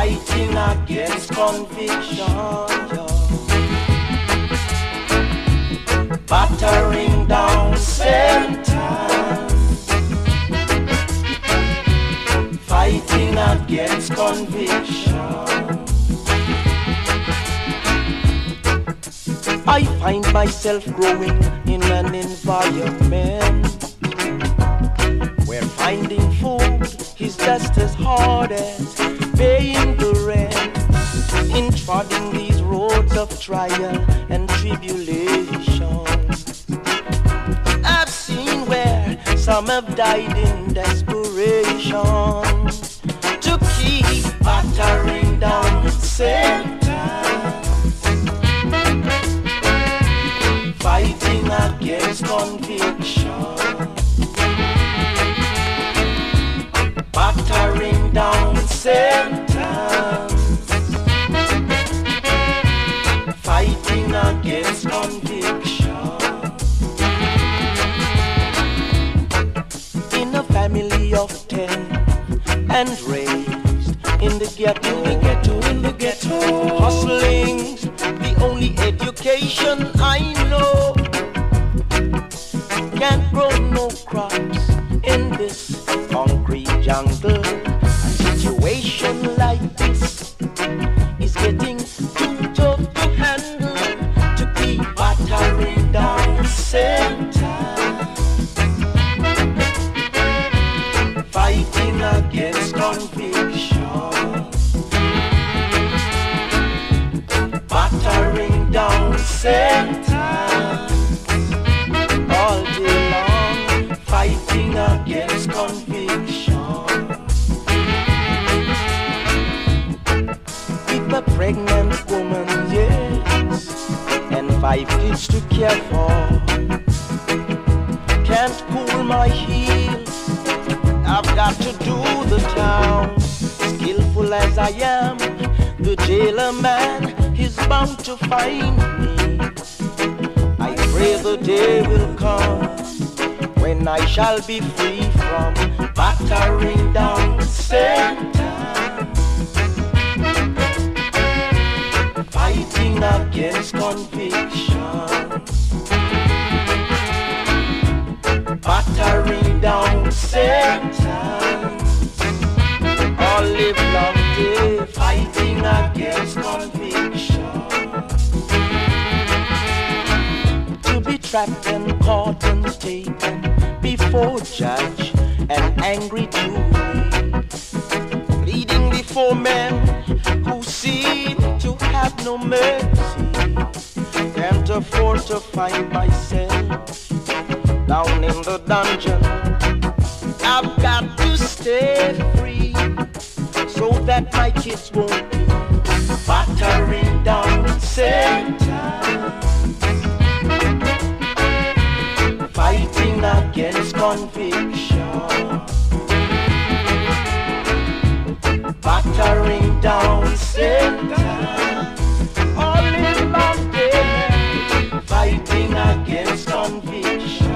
fighting against conviction, battering down sentence, fighting against conviction. I find myself growing in an environment where finding food is just as hard as paying the rent. In trotting these roads of trial and tribulation, I've seen where some have died in desperation to keep battering down sentence, fighting against conviction, battering down sentence, fighting against conviction. In a family of 10 and raised in the ghetto, hustling's the only education I know. Can't grow no crops in this concrete jungle. A situation like this is getting too tough to handle to keep battering down sentence, fighting against conviction, battering down sentence, all day long, fighting against conviction. With a pregnant woman, yes, and 5 kids to care for, can't cool my heels, I've got to do the town. Skillful as I am, the jailer man is bound to find me. I pray the day will come when I shall be free from battering down sentence, fighting against conviction, battering down sentence, all live long day, fighting against conviction. To be trapped and caught and taken before judge and angry jury, pleading before men who seem to have no mercy. Can't afford to find myself down in the dungeon. I've got to stay free so that my kids won't be battering down sentence, fighting against conviction, battering down sentence, all live long day, fighting against conviction.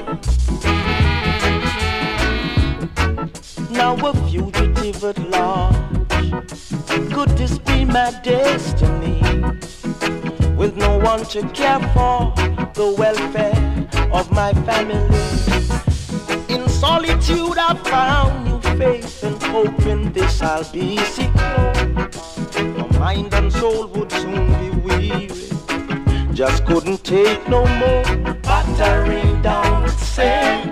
Now a fugitive at large, could this be my destiny? With no one to care for the welfare of my family. In solitude I found new faith and hope in this I'll be secure. For mind and soul would soon be weary, just couldn't take no more battering down sentence.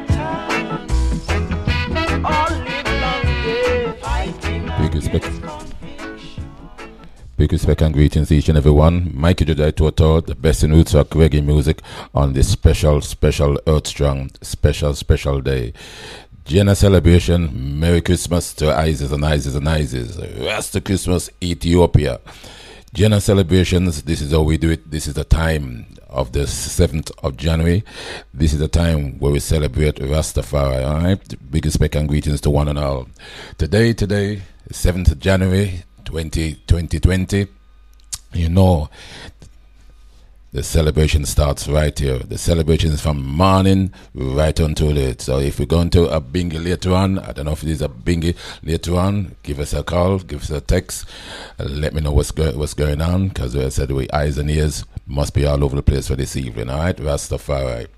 Big respect and greetings to each and everyone. Mikey Jedi Total, the best in roots rock reggae music on this special Earth Strong special day. Jenna celebration, Merry Christmas to Isis and Isis and Isis. Rasta Christmas, Ethiopia. Jenna celebrations, this is how we do it. This is the time of the 7th of January. This is the time where we celebrate Rastafari. Alright? Big respect and greetings to one and all. Today, 7th of January 2020, you know, The celebration starts right here. The celebration is from morning right until late. So if we're going to a bingy later on, I don't know if it is a bingy later on, give us a call, give us a text, let me know what's going on, because as I said, we eyes and ears must be all over the place for this evening. All right, Rastafari.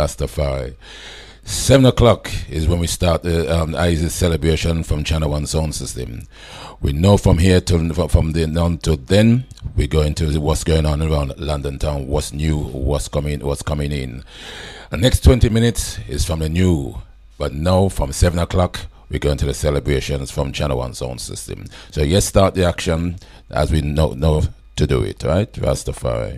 7 o'clock is when we start the ISIS celebration from Channel 1 sound system. We know from here from then on to then, we're going to what's going on around London town, what's new, what's coming in. The next 20 minutes is from the new, but now from 7 o'clock, we're going to the celebrations from Channel 1 sound system. So let's start the action as we know to do it, right? Rastafari.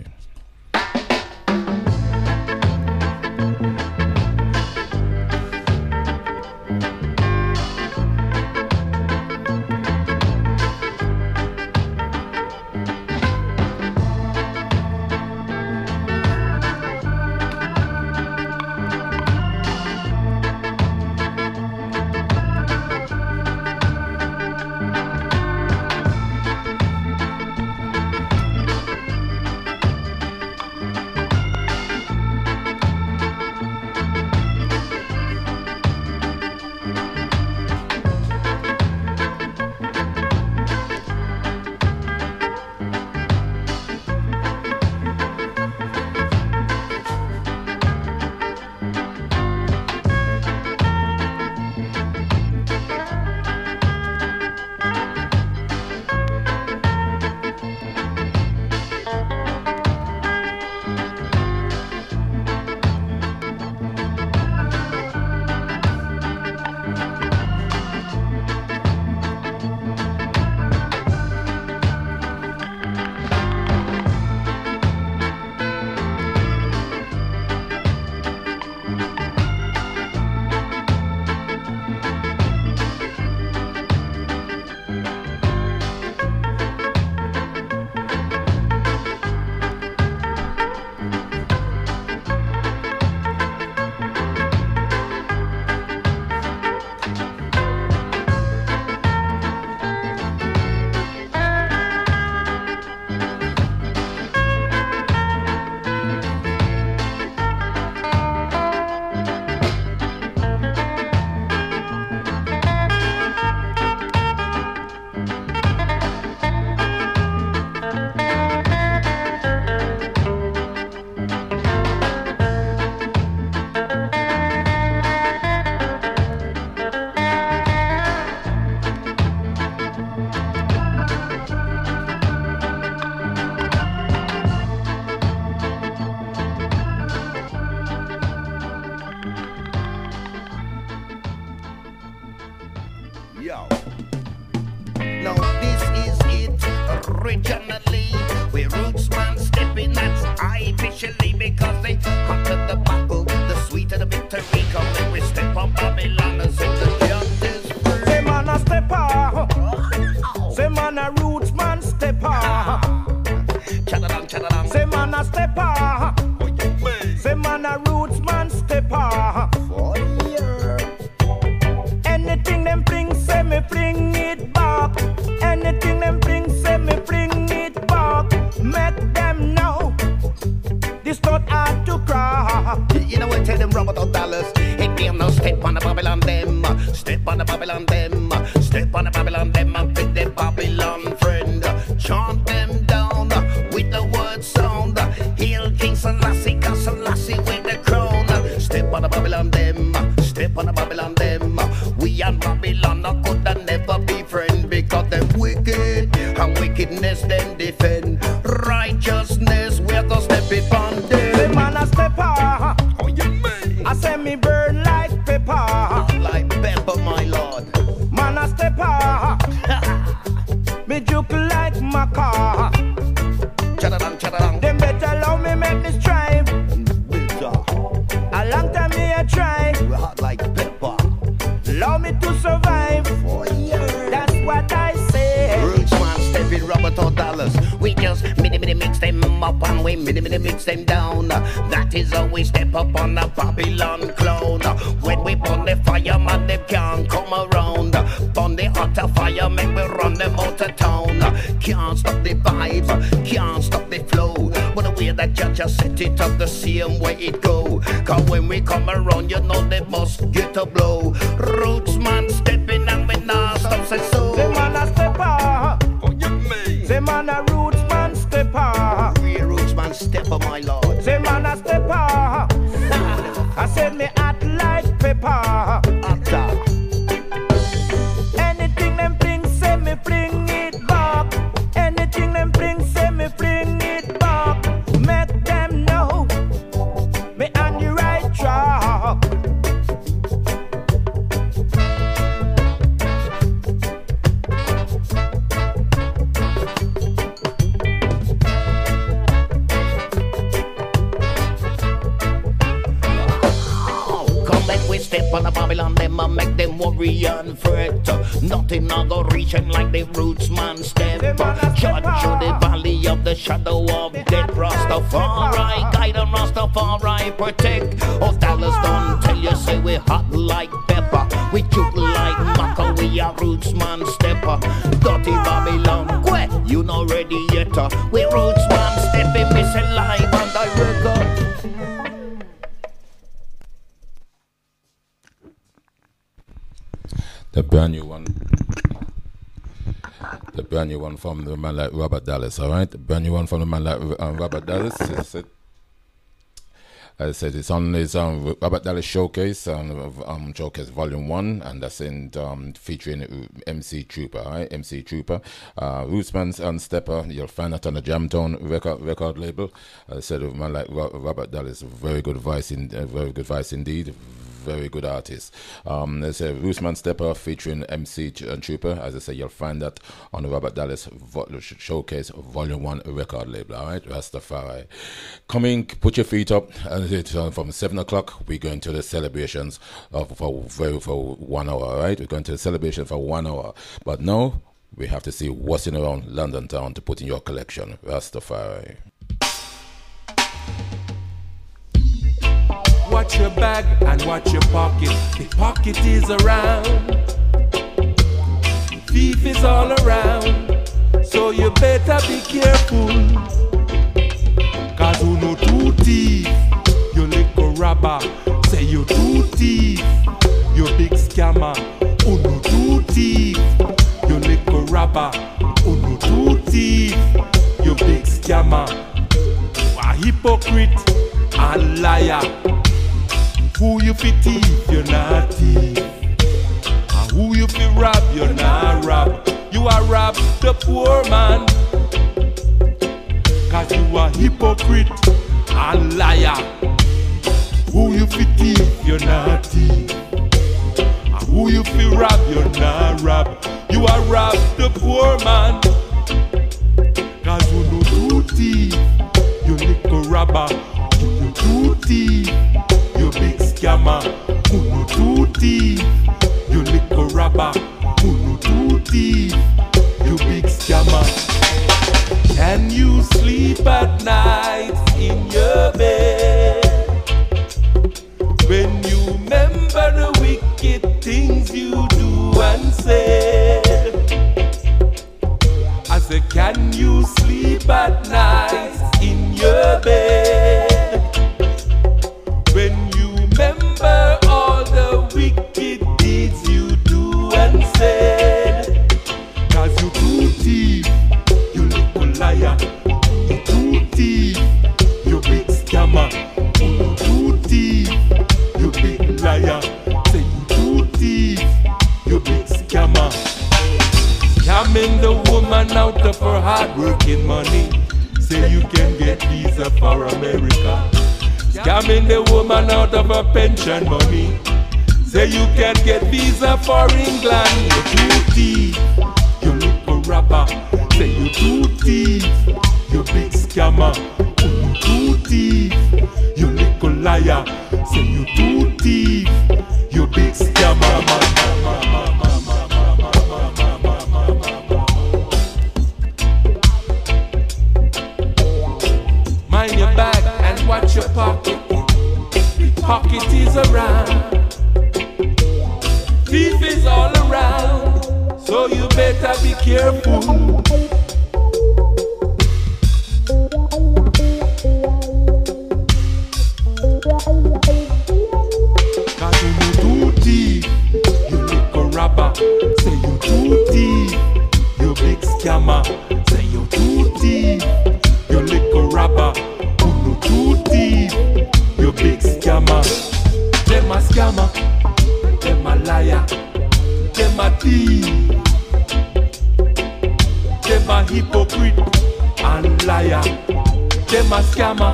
Can't stop the vibe, can't stop the flow. But the way that you just set it up the same way it go. Cause when we come around, you know they must get a blow. Roots man stepping and we not stop say so. Say man a stepper. What you mean? Say man a roots man stepper. Real roots man stepper, my lord. Say man a stepper. I said me hot like pepper. Atta. Anything them bring, say me bring it back. Anything them bring, say me bring it back. Make them know me on the right track. Step on the Babylon, them a make them worry and fret. Nothing a go reaching like the roots man step. Judge through the valley of the shadow of death. Rastafari guide and Rastafari protect. Oh, Dallas don't tell you say we hot like pepper. We juke like maca, we a roots man stepper. Dirty Babylon, quit, you not ready yet. We roots man stepping, miss live and direct. The brand new one from the man like Robert Dallas, all right? The brand new one from the man like Robert Dallas. I said it's on his Robert Dallas Showcase, Showcase Volume 1, and that's in featuring MC Trooper, all right? MC Trooper, Rootsman and Stepper. You'll find that on the Jamtown record label. I said a man like Robert Dallas, very good voice indeed. Very good artist. There's a Rootsman Stepper featuring MC and Trooper. As I say, you'll find that on the Robert Dallas Showcase Volume 1 record label. All right, Rastafari. Coming, put your feet up. And it's from 7 o'clock. We're going to the celebrations for 1 hour. All right, we're going to the celebration for 1 hour. But now we have to see what's in around London town to put in your collection. Rastafari. Watch your bag and watch your pocket. The pocket is around. Thief is all around. So you better be careful. Cause who no two thief? You little robber. Say you two thief. You big scammer. Who no two thief? You little robber. Who no two thief? You big scammer. A hypocrite and liar. Who you fi thief, you're not thief. And who you fi rob, you're not rob. You are rob the poor man. Cause you are hypocrite and liar. Who you fi thief, you're not thief. And who you fi rob, you're not rob. You are rob the poor man. Cause you no do thief. You little robber. You no do thief. You big scammer, who no do thief. You little robber, who no do thief. You big scammer. Can you sleep at night in your bed when you remember the wicked things you do and say? I say, can you sleep at night in your bed when you remember all the wicked deeds you do and said? Cause you too thief, you little liar. You too thief, you big scammer. You too thief, you big liar. Say you too thief, you big scammer. Scamming the woman out of her hard-working money. Say you can get visa for America. Scamming the woman out of her pension money. Say you can get visa for England. You too thief, you little robber. Say you too thief, you big scammer. You too thief, you little liar. Say you too thief, you big scammer. Mind your bag and watch your pocket. Pocket is around. Thief is all around. So you better be careful. You too deep, you little robber. Who no too deep, you big scammer. Them a scammer, them a liar, them a thief, them a hypocrite and liar. Them a scammer.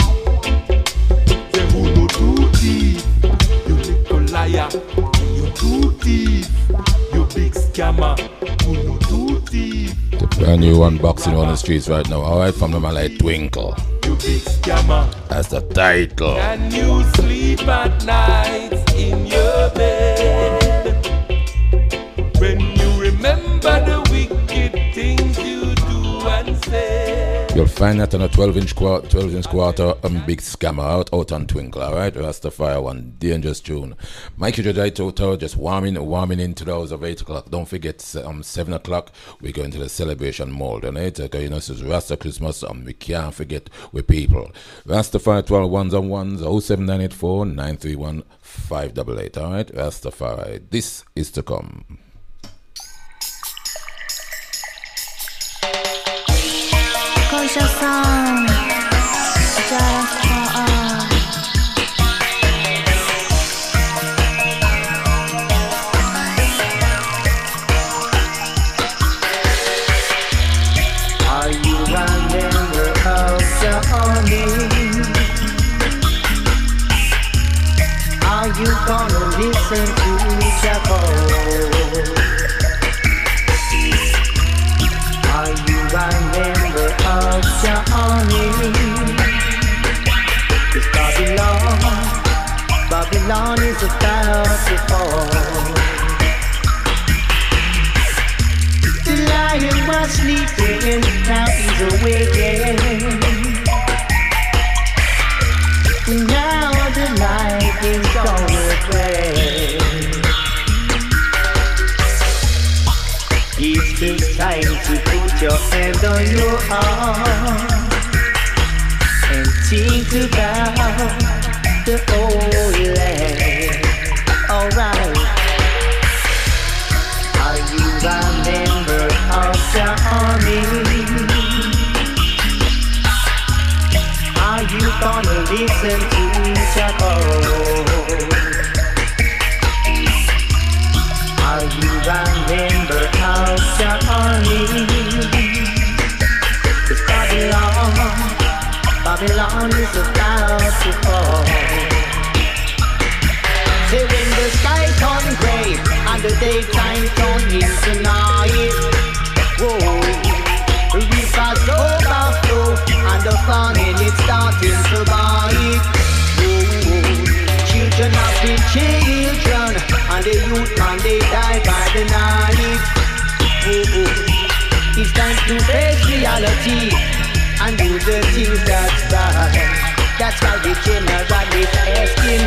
Say who no too deep, you little liar. You too deep, you big scammer. Who no too deep. The brand new unboxing on the streets right now. Alright, from the man like Twinkle. You big scammer. That's the title. Can you sleep at night in your bed when you remember the wicked things you do and say? You'll find that on a 12-inch quarter big scammer out on Twinkle, alright? Rastafari one dangerous tune. Mikey Jedi Total just warming into the hours of 8 o'clock. Don't forget 7 o'clock we're going to the celebration mode, alright? Okay, you know, this is Rasta Christmas and we can't forget we people. Rastafari 12 ones on ones 07984 931 588, alright? Rastafari, this is to come. Conscious song, just for all. Are you a member of the army? Are you gonna listen to your voice? Are you a member of the army? It's Babylon is about to fall. The lion was sleeping, now he's awakened. Now the night is gonna play. It's this time to put your hand on your heart and think about the Holy Land. Alright. Are you a member of the army? Are you gonna listen to your voice? Are you a member of the army? It's Babylon is about to fall. Say when the sky turn gray and the daytime turn into night, whoa, the rivers overflow and the farming is starting to bite. Whoa, children have been children and the youth man they die by the night. Whoa, it's time to face reality and do the things that's right. That's why the general is asking.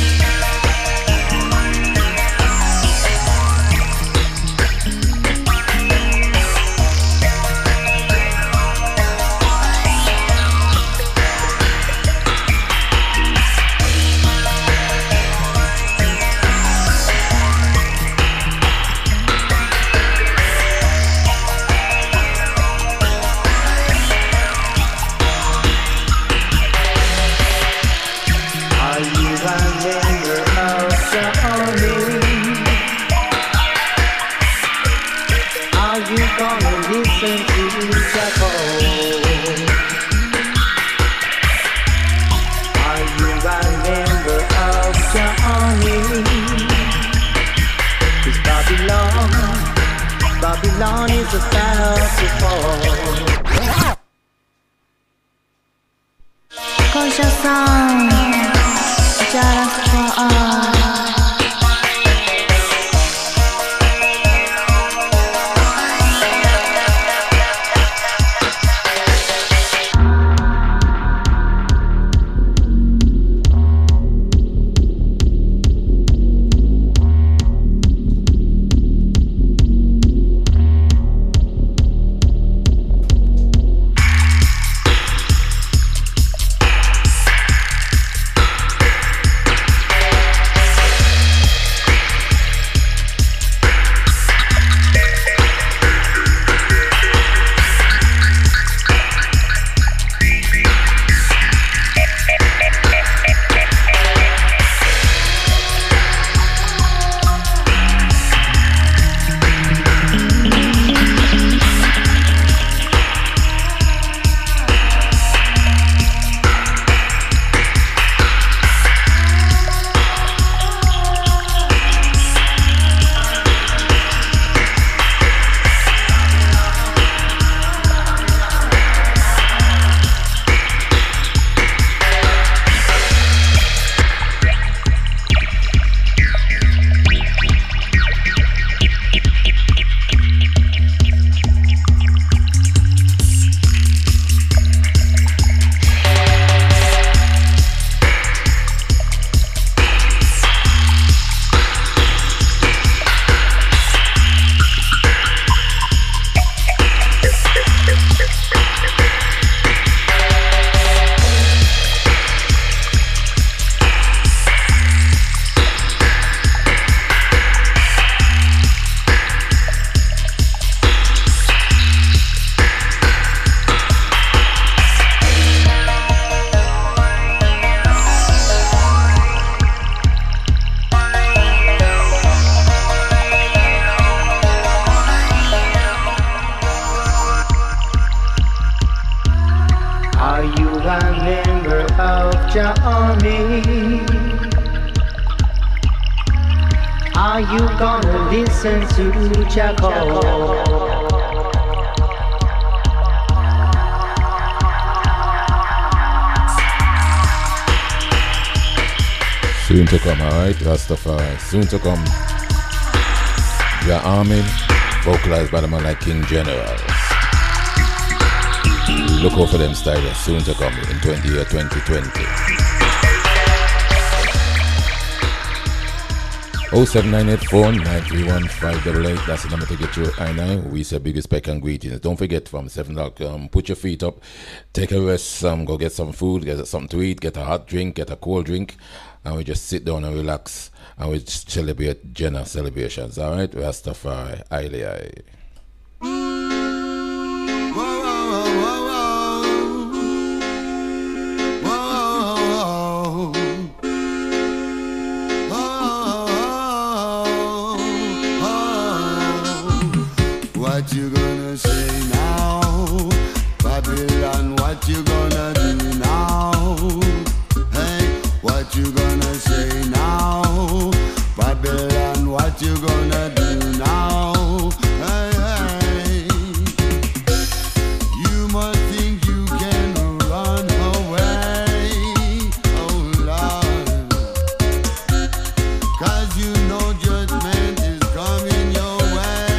Babylon is about to fall. Conscious song, just for all. a member of Jah Army. Are you gonna listen to Jah call? Soon to come, alright, Rastafari. Soon to come. Jah Army, vocalized by the man like King General. Look out for them stylists, soon to come in 2020. 07984-931-588. That's the number to get through. I know we say big respect and greetings. Don't forget from 7 o'clock, put your feet up, take a rest, go get some food, get something to eat, get a hot drink, get a cold drink, and we just sit down and relax and we celebrate Jenna celebrations. Alright, Rastafari, Ailey. What you gonna say now, Babylon? What you gonna do now? Hey, what you gonna say now, Babylon? What you gonna do now? Hey, hey. You must think you can run away, oh Lord, 'cause you know judgment is coming your way.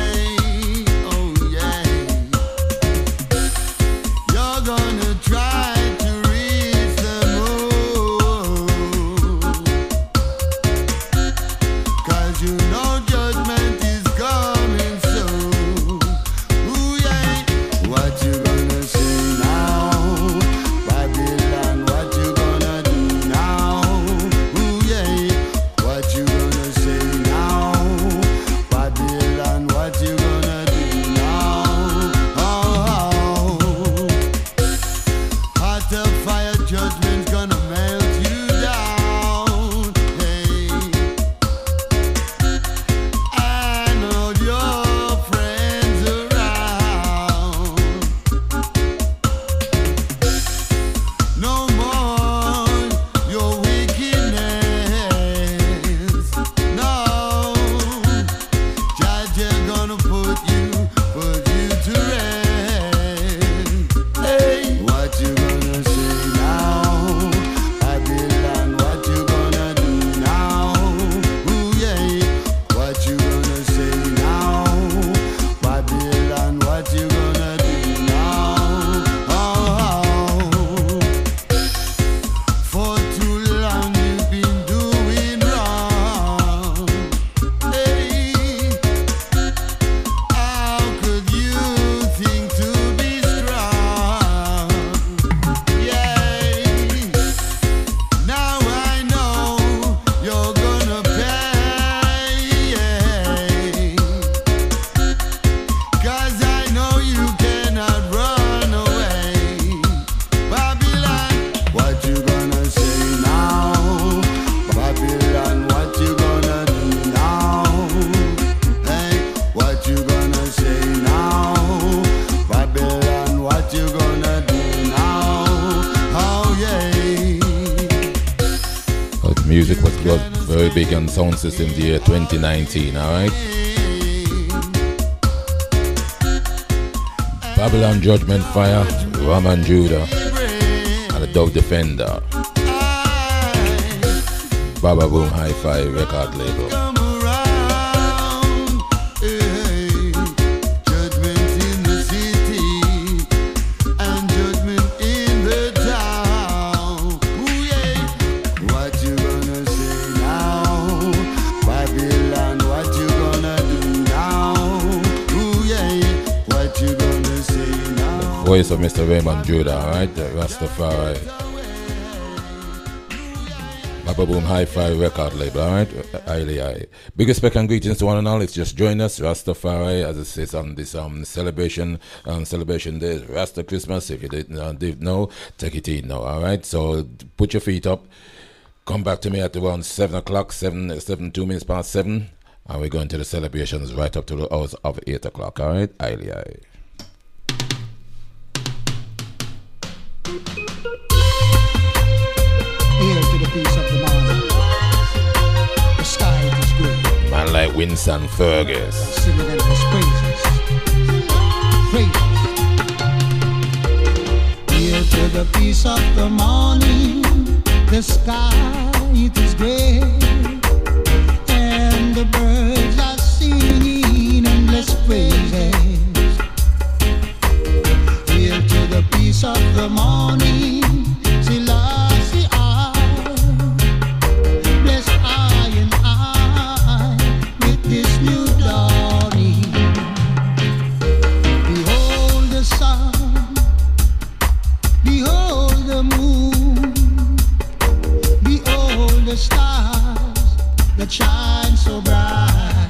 Gonna try to reach the moon, 'cause you know judgment is coming soon. Ooh, yeah. What you gonna say now, Babylon? What you gonna do now? Ooh, yeah. What you gonna say now, Babylon? What you gonna do now? The fire judgment's gonna melt you down, hey, and all your friends around. No more your wickedness, no. Judge is gonna put you to rest. Hey, what you gonna say now, Babylon? What you gonna do now? Ooh, yeah. What you gonna say now, Babylon? What you gonna do now? Oh, for too long you've been doing wrong. Hey, how could you think to be strong? Now I know you're gonna pay, 'cause I know you cannot run away. Babylon, what you gonna say now, Babylon? What you gonna do now? Hey, what you gonna say now, Babylon? What you gonna do now? Oh yeah. Music was very big on sound system the year 2019, alright? Babylon Judgment Fire, Raman Judah, and the Dove Defender. Baba Boom Hi-Fi record label. Come around, hey, judgment in the city and judgment in the town. Ooh, yeah. What you gonna say now, Babylon? What you gonna do now? Ooh, yeah. What you gonna say now? Voice of Mr. Raymond Judah, alright? Rastafari. Baba Boom Hi-Fi record label, alright? Ailey. Big respect and greetings to one and all. It's just join us, Rastafari, as it says on this celebration day, Rasta Christmas. If you didn't know, take it in now, alright? So put your feet up. Come back to me at around 7 o'clock, 2 minutes past 7. And we're going to the celebrations right up to the hours of 8 o'clock, alright? Ailey. Winston Fergus. Singing in his praises. Here to the peace of the morning, the sky it is gray, and the birds are singing endless praises. Here to the peace of the morning, Selassie I, bless I and I with this new dawning. Behold the sun, behold the moon, behold the stars that shine so bright.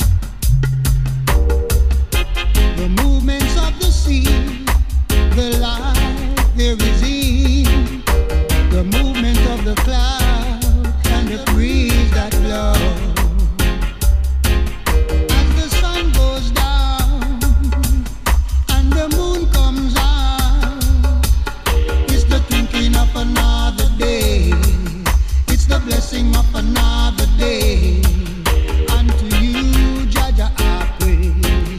The movements of the sea, the light there is in the movement of the cloud and the breeze that blows. As the sun goes down and the moon comes out, it's the twinkling of another day. It's the blessing of another day. Unto you, Jaja, I pray.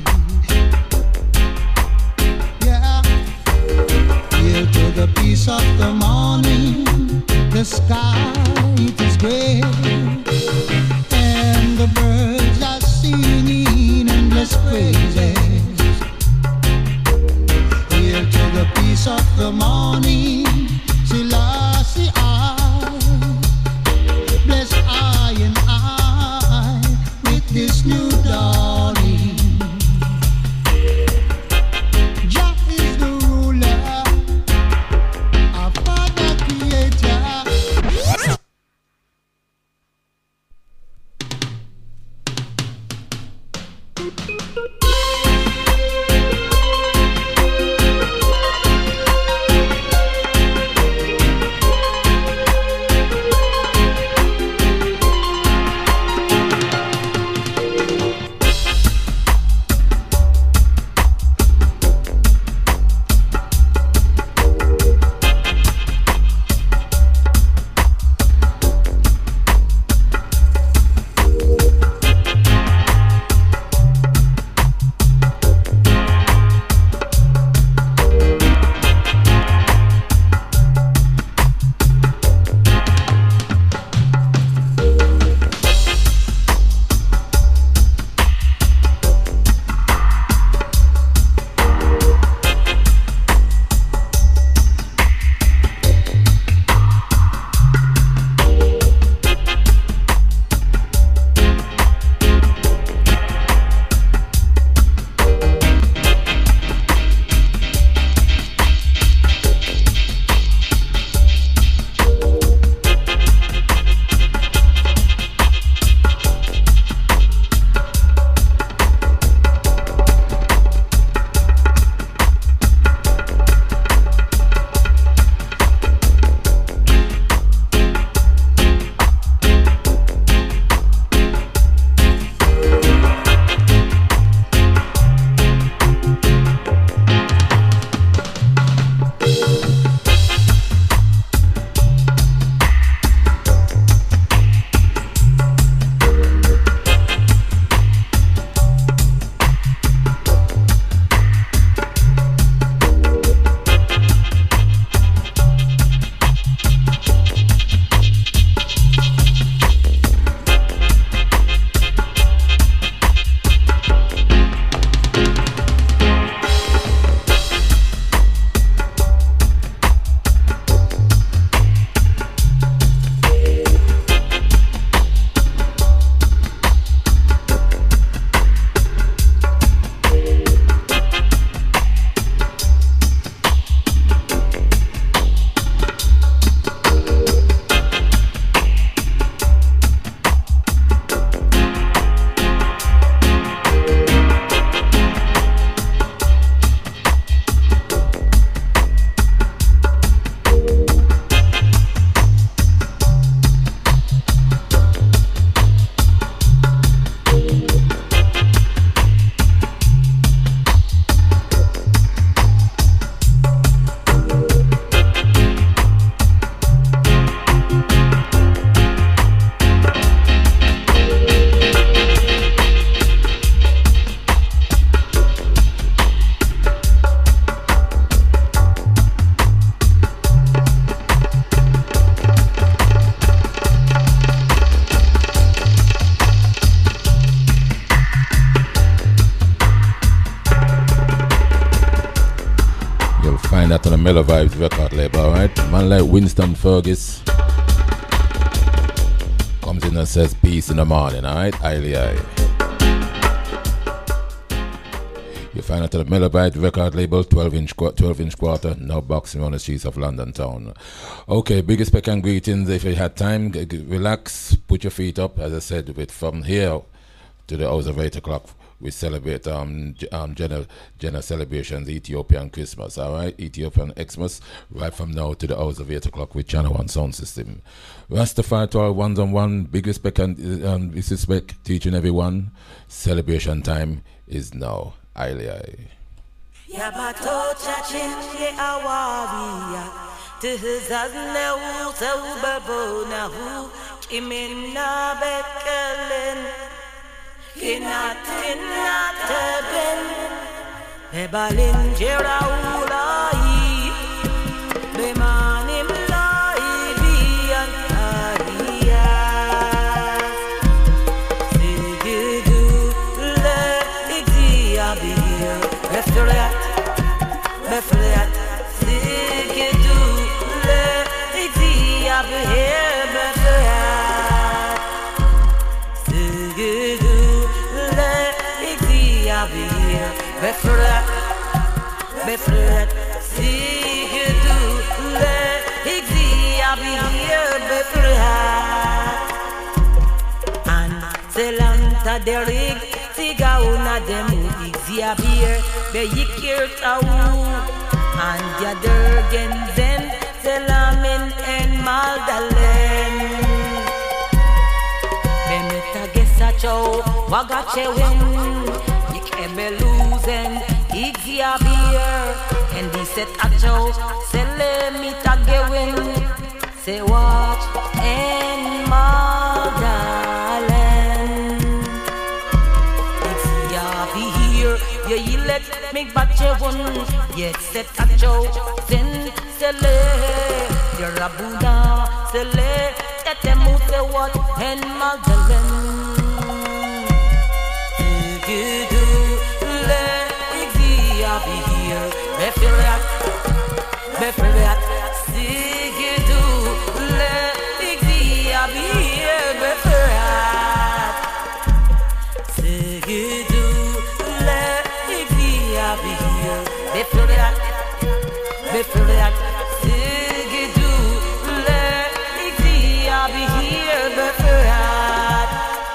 Yeah. Here to the peace of the morning, the sky it is gray, and the birds are singing endless praises. Here to the peace of the morning, Selassie I, bless I and I with this new dawning. Jah is the ruler, our Father Creator. You'll find that on the Mellow Vibes record label, alright? Man like Winston Fergus comes in and says peace in the morning, alright? Highly high. You find it at the Mellow Vibes record label, 12-inch quarter, now boxing on the streets of London town. Okay, biggest spec and greetings. If you had time, relax, put your feet up. As I said, from here to the hours of 8 o'clock, we celebrate general celebrations, Ethiopian Christmas, alright? Ethiopian Xmas, right from now to the hours of 8 o'clock with Channel 1 Sound System. Rastafari to our ones on one, big respect and respect to each and every one. Celebration time is now. Highly high. Kinatinatabin Bebalin Jeraulai Bemanim Laibian Arias Sigidu Le Ixiabir Befriat Sigidu Le Ixiabir Befret, see you do le Ixiabir Befret and Zelanta Derig Sigauna Demu Ixiabir Beyikir Tau and Yadergen Zen Zelamin and Magdalen Bemeta Gesacho Wagachewin Ebeluzen, Ixiabir, and he said Acho, Sele Mitagewin, say watch and Magdalen. Ixiabir, you let me batchewin, yet said Acho, Sen Sele, Yerabuna, Sele, Tetemu, say what and Magdalen. Be here, Befriat, Sigidu, Le Ixiabir, Befriat, Sigidu, Le Ixiabir, Befriat, Sigidu, Le Ixiabir, Befriat,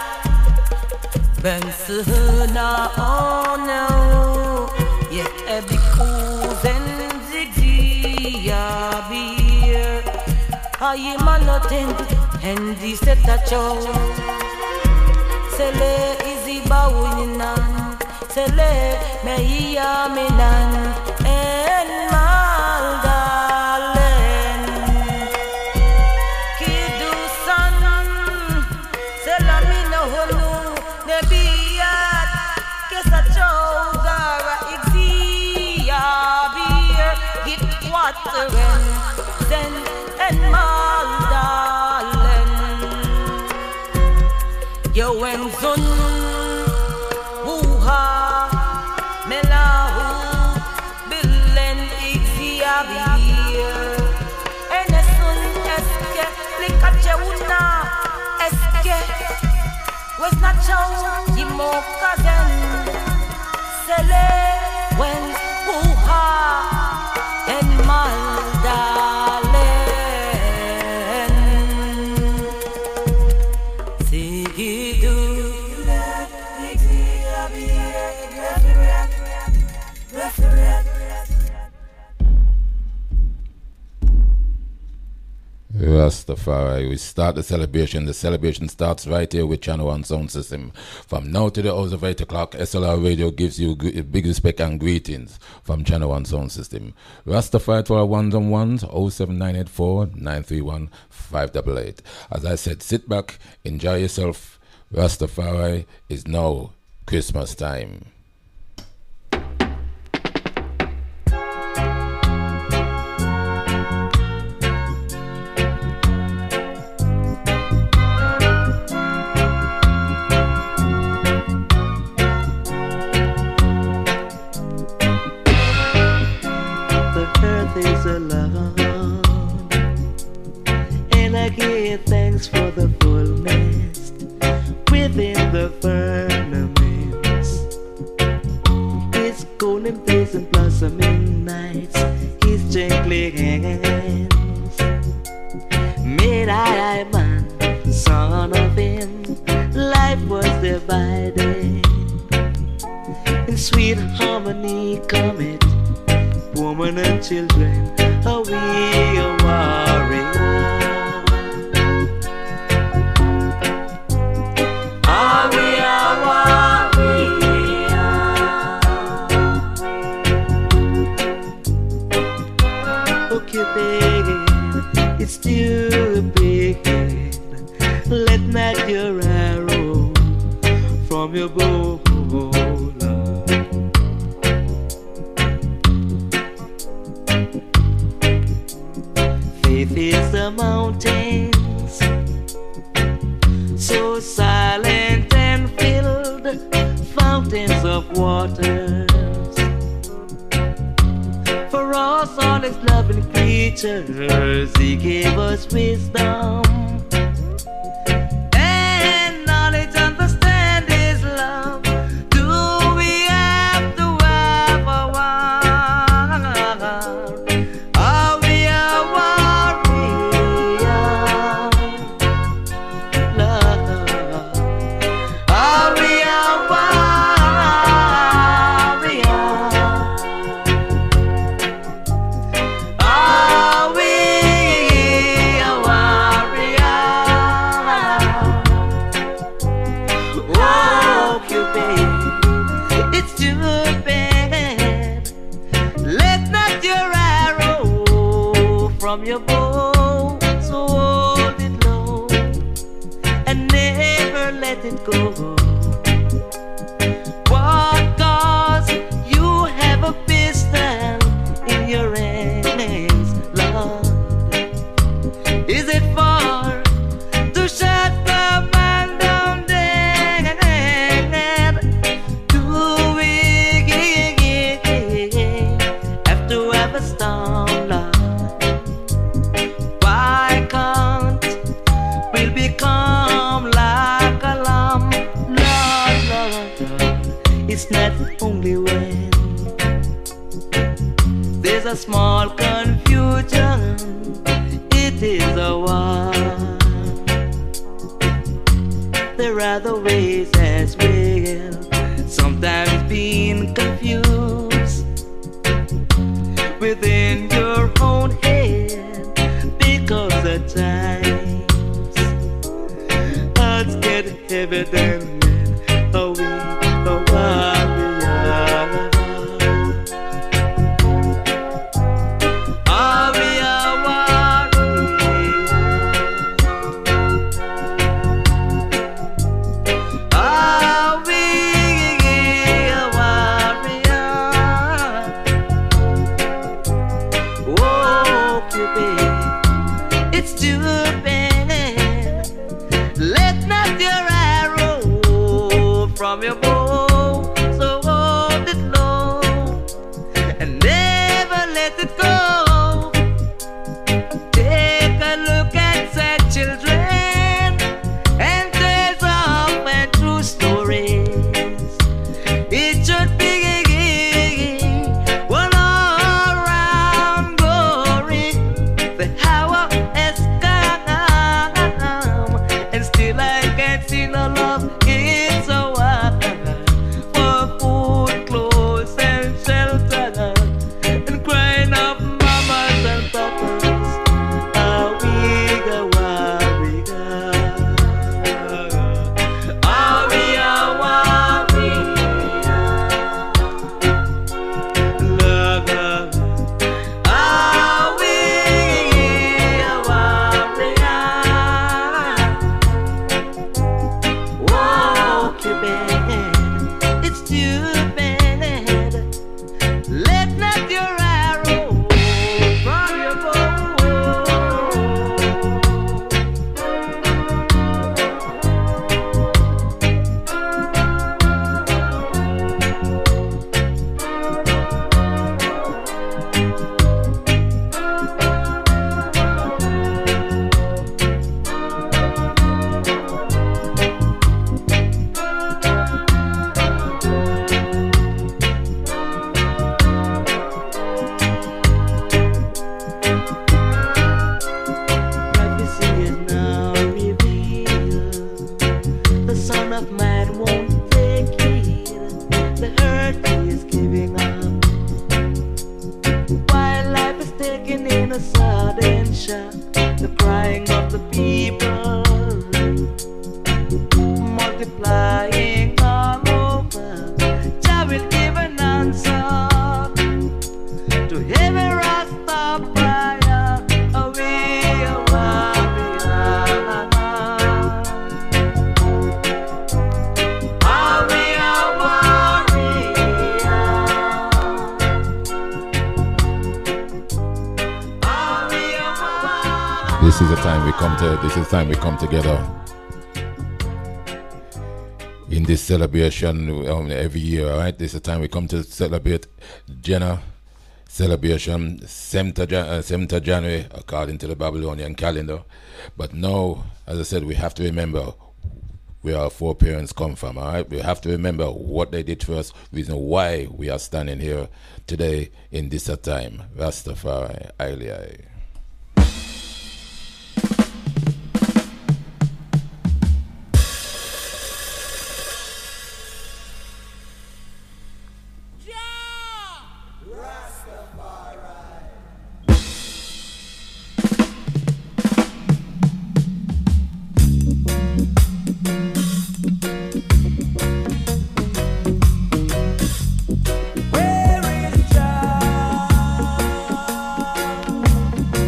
Ben-Suna, oh no. Yet every cousin Zixiabir I am nothing and the set a chow Sele izi bawunan Sele meia minan and Magdalen Kidu san Selamina holu Nebiyat Kesa chow Zen and Magdalen Yo and Zun Wuha Melahu Billen Ixiabir and a sun eske Plikacheuna eske was not show Yimo Kazen Sele when Wuha and Magdalen Sigidu Rastafari, we start the celebration. The celebration starts right here with Channel 1 Sound System. From now to the hours of 8 o'clock, SLR Radio gives you big respect and greetings from Channel 1 Sound System. Rastafari to our ones on ones, 07984 931 588. As I said, sit back, enjoy yourself. Rastafari is now Christmas time. earth is alone, and I give thanks for the fullness within the firmaments. His golden days and blossoming nights, his gently hands made I man, son of him. Life was divided in sweet harmony. Come it, woman and children, are we a warrior? Are we a warrior? Okay, baby, it's stupid. Let not your arrow from your bow. Faith is the mountains, so silent and filled, fountains of waters. For us, all his loving creatures, he gave us wisdom and knowledge. Understand his love. Do we have to have a war? Are we a warrior? Love. Are we a warrior? Are we a warrior? Oh, Cupid, it's too bad. Let not your arrow from your bow, so hold it low and never let it go. What cause you have a pistol in your hands, Lord? Is it for to shut the man down dead? Do we have to have a storm, Lord? Why can't we become like a lamb, Lord, Lord? It's not only when there's a small confusion, it is a war. There are the ways as well, sometimes being confused within your own head, because at times odds get heavier than men. Are we a warrior? Are we a warrior? Are we a warrior? Oh, Cupid, it's too bad. Let not your arrow from your bow, so hold it low and never let it go. Take a look at sad children and tales of and true stories. It should be one all-round glory. The hour has come, and still I can't see no love. It's a war for food, clothes, and shelter, and crying of mama. taking in a sudden shock, the crying of the people, multiplying all over. Jah will give an answer to every Rastafari, away a warrior. Away a warrior. Away a warrior. This is the time we come to. This is the time we come together in this celebration every year. Right, this is the time we come to celebrate Jenna celebration 7th January according to the Babylonian calendar. But now, as I said, we have to remember where our foreparents come from. All right, we have to remember what they did for us, reason why we are standing here today in this time. Rastafari, Ailey. Where is Jah?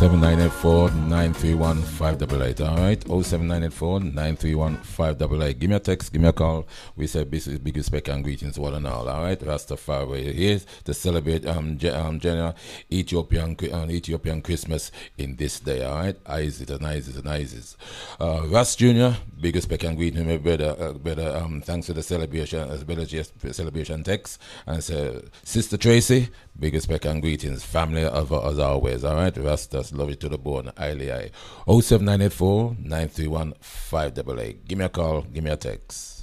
07984 931 588. Alright, 07984 931 588. Give me a text, give me a call. We say big respect and greetings, one and all. Alright, Rastafari here to celebrate Ethiopian Christmas in this day. Alright, Isis and Isis and Isis. Ras Jr., big respect and greetings, my brother. Thanks for the celebration text. And Sister Tracy, big respect and greetings. Family as always. Alright, Rastas, love you to the bone. Highly high. 07984 931 588. Give me a call, give me a text.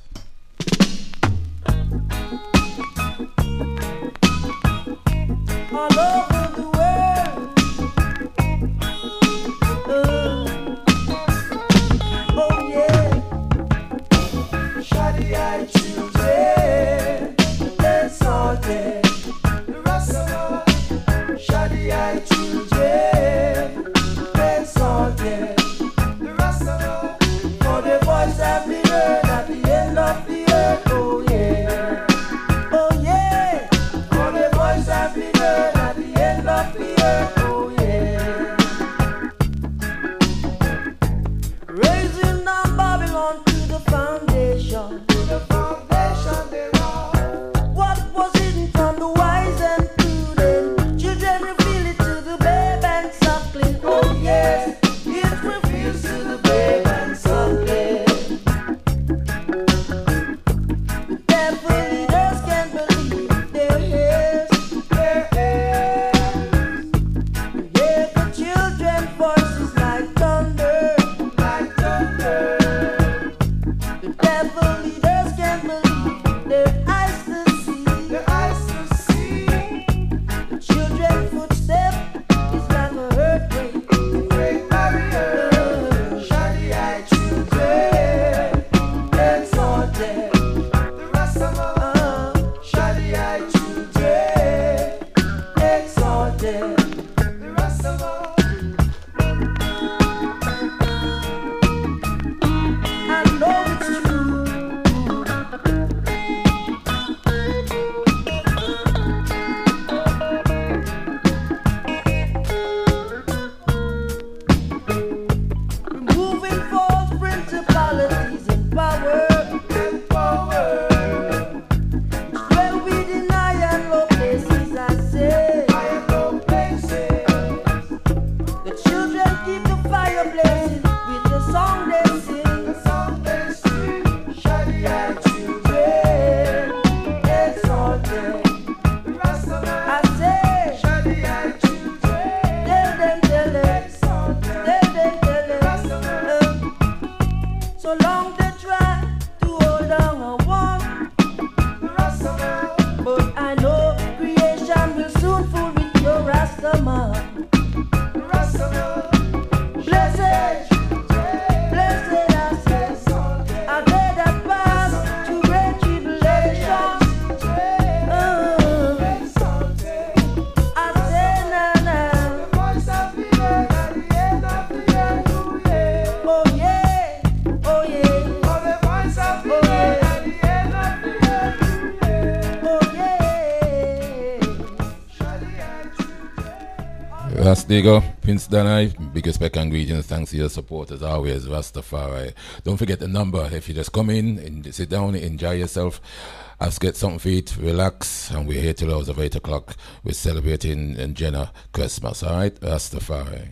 All over the world. Oh yeah. Shadi-eye children, exalted. The Rasta, Shadi-eye children, exalted. The Rasta, for the voice have been heard at the end of the earth. Oh yeah. Oh yeah. For the voice have been heard at the end of the earth. Oh yeah. Raising down Babylon to the foundation. To the foundation thereof. What was hidden from the wise and prudent, children reveal it to the babe and suckling. Oh yes, it reveals to the babe and suckling. The devil leaders can't believe their ears, their ears. Hear the children's voices like thunder, like thunder. The devil leaders can't believe their eyes to see, their eyes to see. The children's footstep is like a earthquake, great barrier. Shadi-eye children, exalted. The Rasta, Shadi-eye children, exalted. The Rasta. I know it's true. Removing false principalities and power, Well, we deny and low places, I say. The children keep the fire blazing with the song they sing. Shadi-eye children, exalted. I say, Shadi-eye children, tell them, tell them, so long they try to hold on a one, but I know creation will soon fool with your Rastaman. Blessed, blessed I say, are they that pass through great tribulation. I say na na. Oh yeah, oh yeah. Rastigo, Prince Danai, big respect and greetings. Thanks to your support as always, Rastafari. Don't forget the number. If you just come in and sit down, enjoy yourself, have get something to eat, relax, and we're here till hours of 8 o'clock. We're celebrating in Jenna Christmas, alright? Rastafari.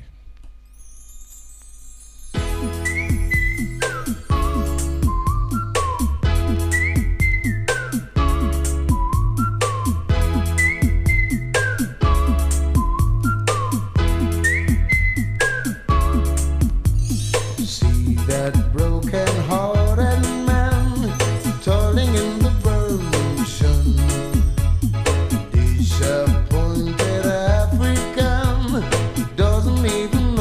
See that broken-hearted man toiling in the burning sun. Disappointed African doesn't even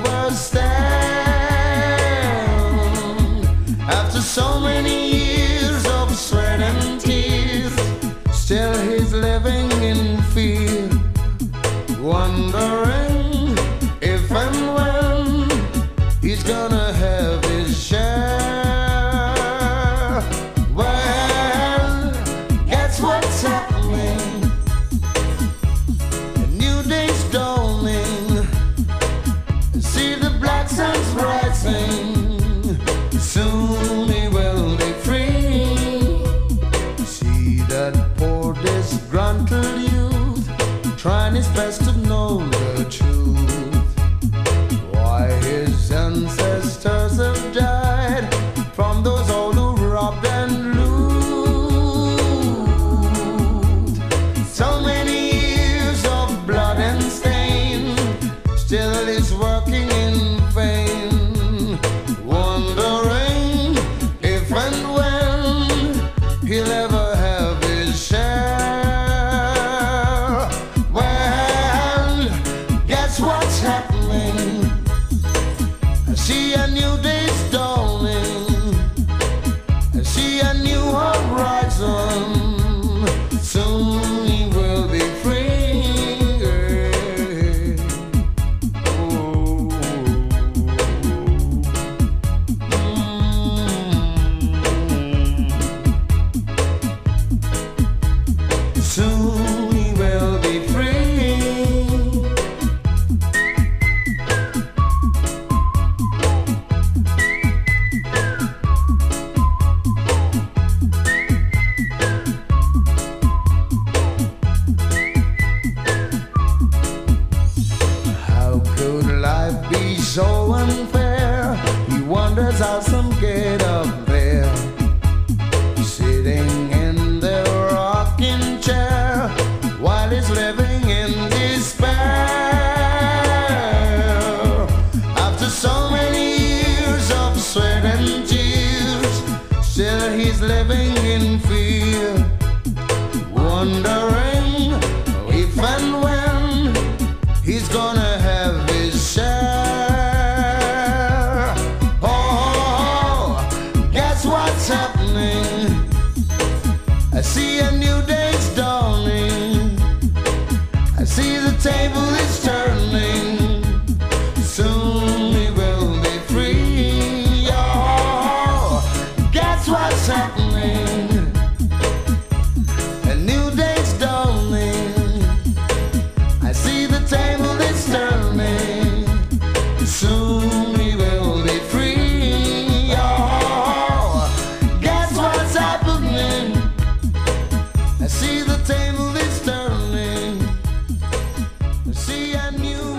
overstand. After so many years of sweat and tears, still he's living in fear, wondering if and when he's gonna have his share. Well, guess what's happening? A new day's dawning. soon he will be free. See that poor disgruntled youth trying his best to know the truth. Why his ancestors have died from those all who robbed and loot. So many years of blood and stain, still is working in vain, wondering if and when he'll ever have his share. Well, guess what's happening? I see a new day's dawning. I see a new horizon. Soon he will be free. Oh. Soon he will be free. How could life be so unfair? He wonders how some get up there, sitting in their rocking chair while he's living in despair. After so many years of sweat and tears, still he's living in fear, wondering if and when he's gonna have his share. Oh, guess what's happening? I see a new day's dawning. I see the table is turning. Soon we will be free. Oh, guess what's happening? A new day's dawning. I see the table is turning. Soon we will be free. Oh, guess what's happening? I see the table is turning. I see a new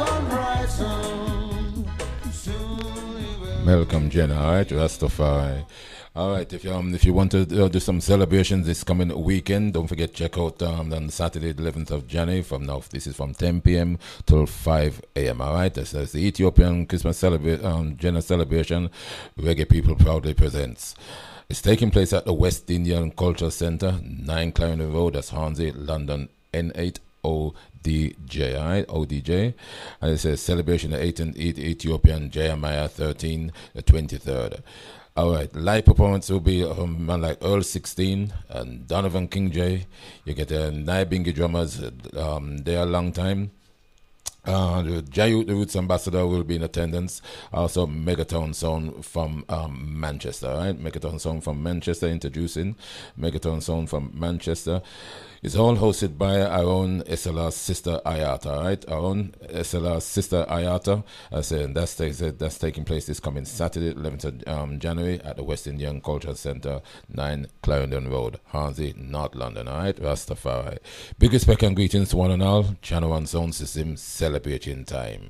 horizon. Soon we will. Welcome, Jenna. All right, Rastafari. All right, if you want to do some celebrations this coming weekend, don't forget check out on Saturday, the 11th of January. From now, this is from 10 p.m. till 5 a.m. All right, that's the Ethiopian Christmas Jenna celebration. Reggae People proudly presents. It's taking place at the West Indian Cultural Center, 9 Clarendon Road. That's Hornsey, London, N8 ODJ. All right, ODJ. And it says celebration the 18th Ethiopian Jeremiah 13, the 23rd. All right, live performance will be from like Earl 16 and Donovan King J. You get the Naibingi drummers. They are a long time. The Jayut, the Roots Ambassador, will be in attendance. Also, Megaton Sound from Manchester. All right, Megaton Sound from Manchester introducing Megaton Sound from Manchester. It's all hosted by our own SLR sister Ayata. All right, our own SLR sister Ayata. I said that's taking place this coming Saturday, 11th of January at the West Indian Cultural Centre, 9 Clarendon Road, Hornsey, North London. All right, Rastafari. Big respect and greetings to one and all. Channel One Sound System celebrating time.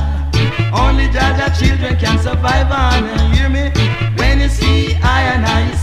Children can survive on, you hear me? When you see I and I,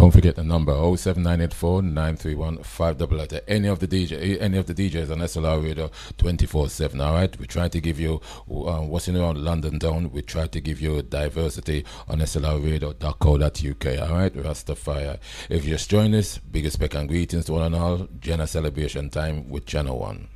Don't forget the number 07984 931 588. Any of the DJs on SLR Radio 24/7. All right, we try to give you what's in around London down. We try to give you diversity on slrradio.co.uk. All right, Rastafari. If you just join us, big respect and greetings to one and all. Jenna celebration time with Channel One.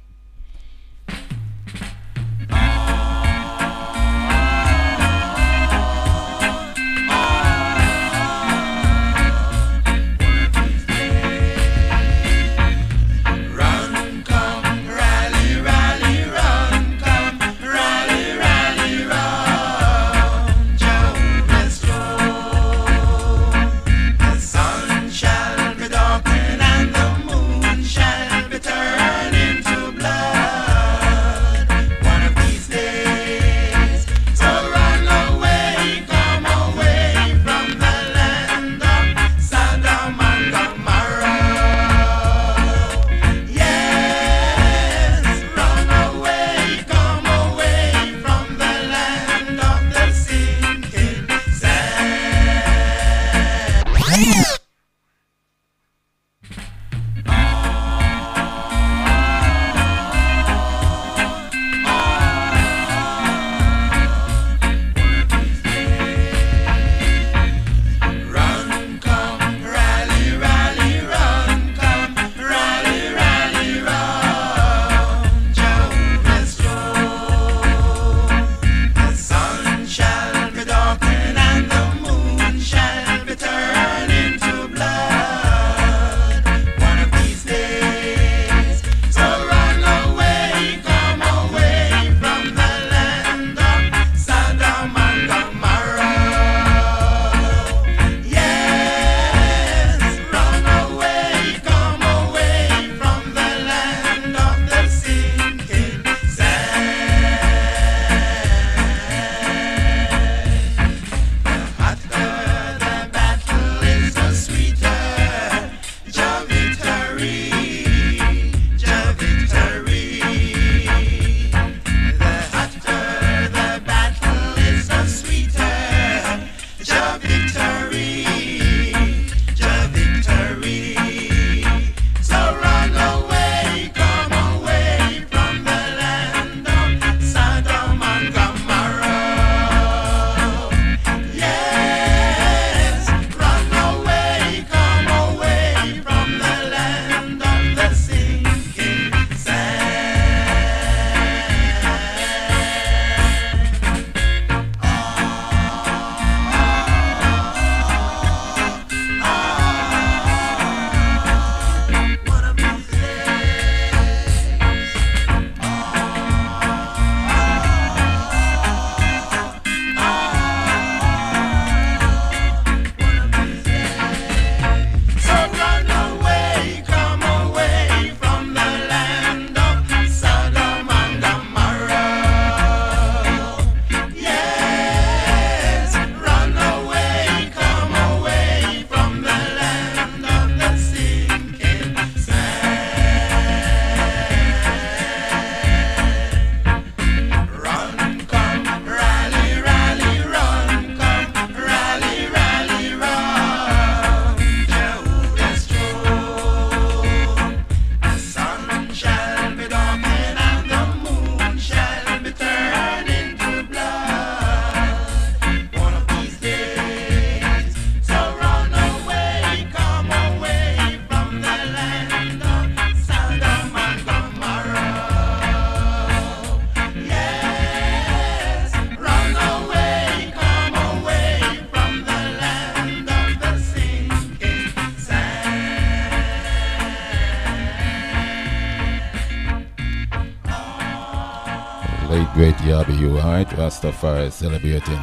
Great Yabi, right? Rastafari celebrating.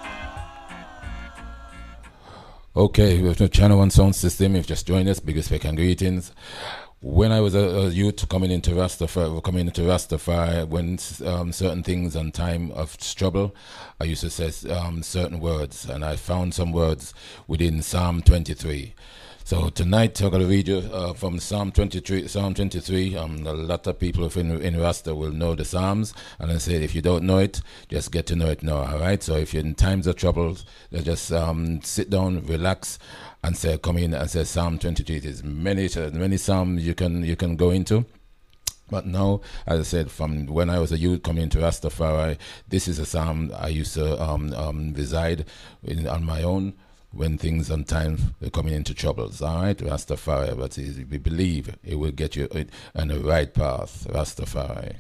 Okay, with the Channel One sound system, if you just joined us, big respect and greetings. When I was a youth coming into Rastafari, when certain things and time of trouble, I used to say certain words, and I found some words within Psalm 23. So tonight I'm going to read you from Psalm 23. Psalm 23. A lot of people in Rasta will know the Psalms, and I say if you don't know it, just get to know it now. All right. So if you're in times of trouble, just sit down, relax, and say, come in and say Psalm 23. There's many psalms you can go into. But now, as I said, from when I was a youth coming into Rastafari, this is a psalm I used to reside on my own when things sometimes are coming into troubles. All right, Rastafari, but we believe it will get you on the right path. Rastafari.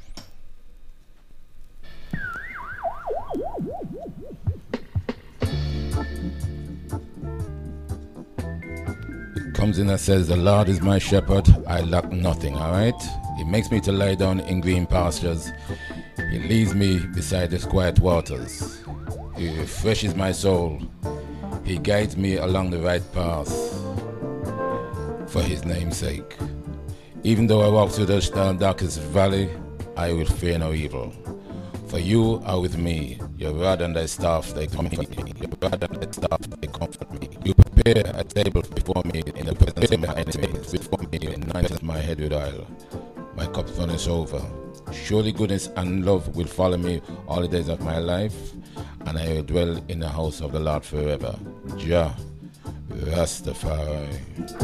It comes in and says, "The Lord is my shepherd; I lack nothing." All right. He makes me to lie down in green pastures. He leads me beside the quiet waters. He refreshes my soul. He guides me along the right path for his name's sake. Even though I walk through the darkest valley, I will fear no evil. For you are with me. Your rod and thy staff, they comfort me. Your rod and thy staff, they comfort me. You prepare a table before me in the presence of my enemies. Before me, you anoint my head with oil. My cup runneth over. Surely goodness and love will follow me all the days of my life, and I will dwell in the house of the Lord forever. Jah Rastafari.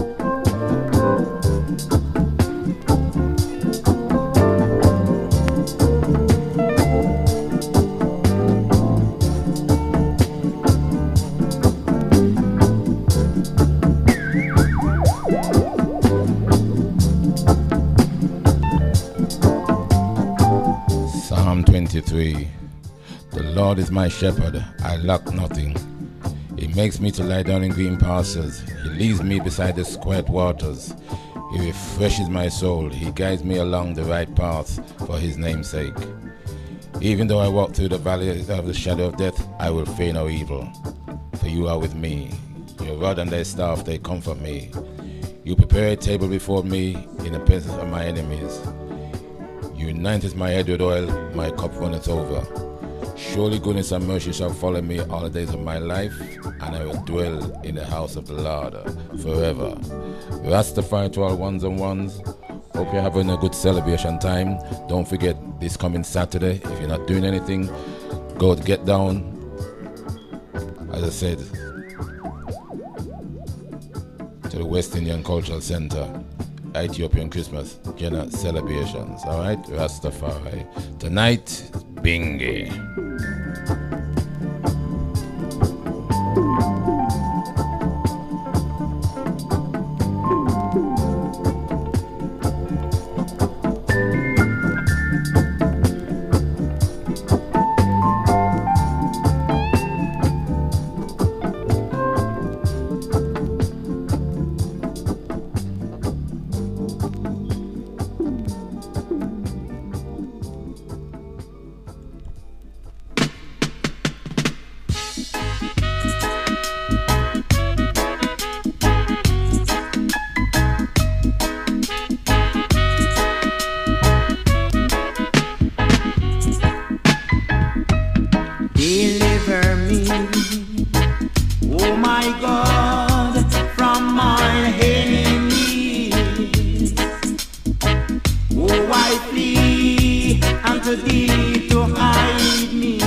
Psalm 23. The Lord is my shepherd, I lack nothing. He makes me to lie down in green pastures. He leads me beside the quiet waters. He refreshes my soul. He guides me along the right path for his name's sake. Even though I walk through the valley of the shadow of death, I will fear no evil. For you are with me. Your rod and thy staff, they comfort me. You prepare a table before me in the presence of my enemies. You anointed my head with oil, my cup runneth over. Surely goodness and mercy shall follow me all the days of my life, and I will dwell in the house of the Lord forever. Rastafari to all ones and ones. Hope you're having a good celebration time. Don't forget this coming Saturday. If you're not doing anything, go get down. As I said, to the West Indian Cultural Center. Ethiopian Christmas dinner celebrations. Alright, Rastafari. Tonight, Bingy. Deliver me, oh my God, from my enemies. Oh, I flee unto thee to hide me.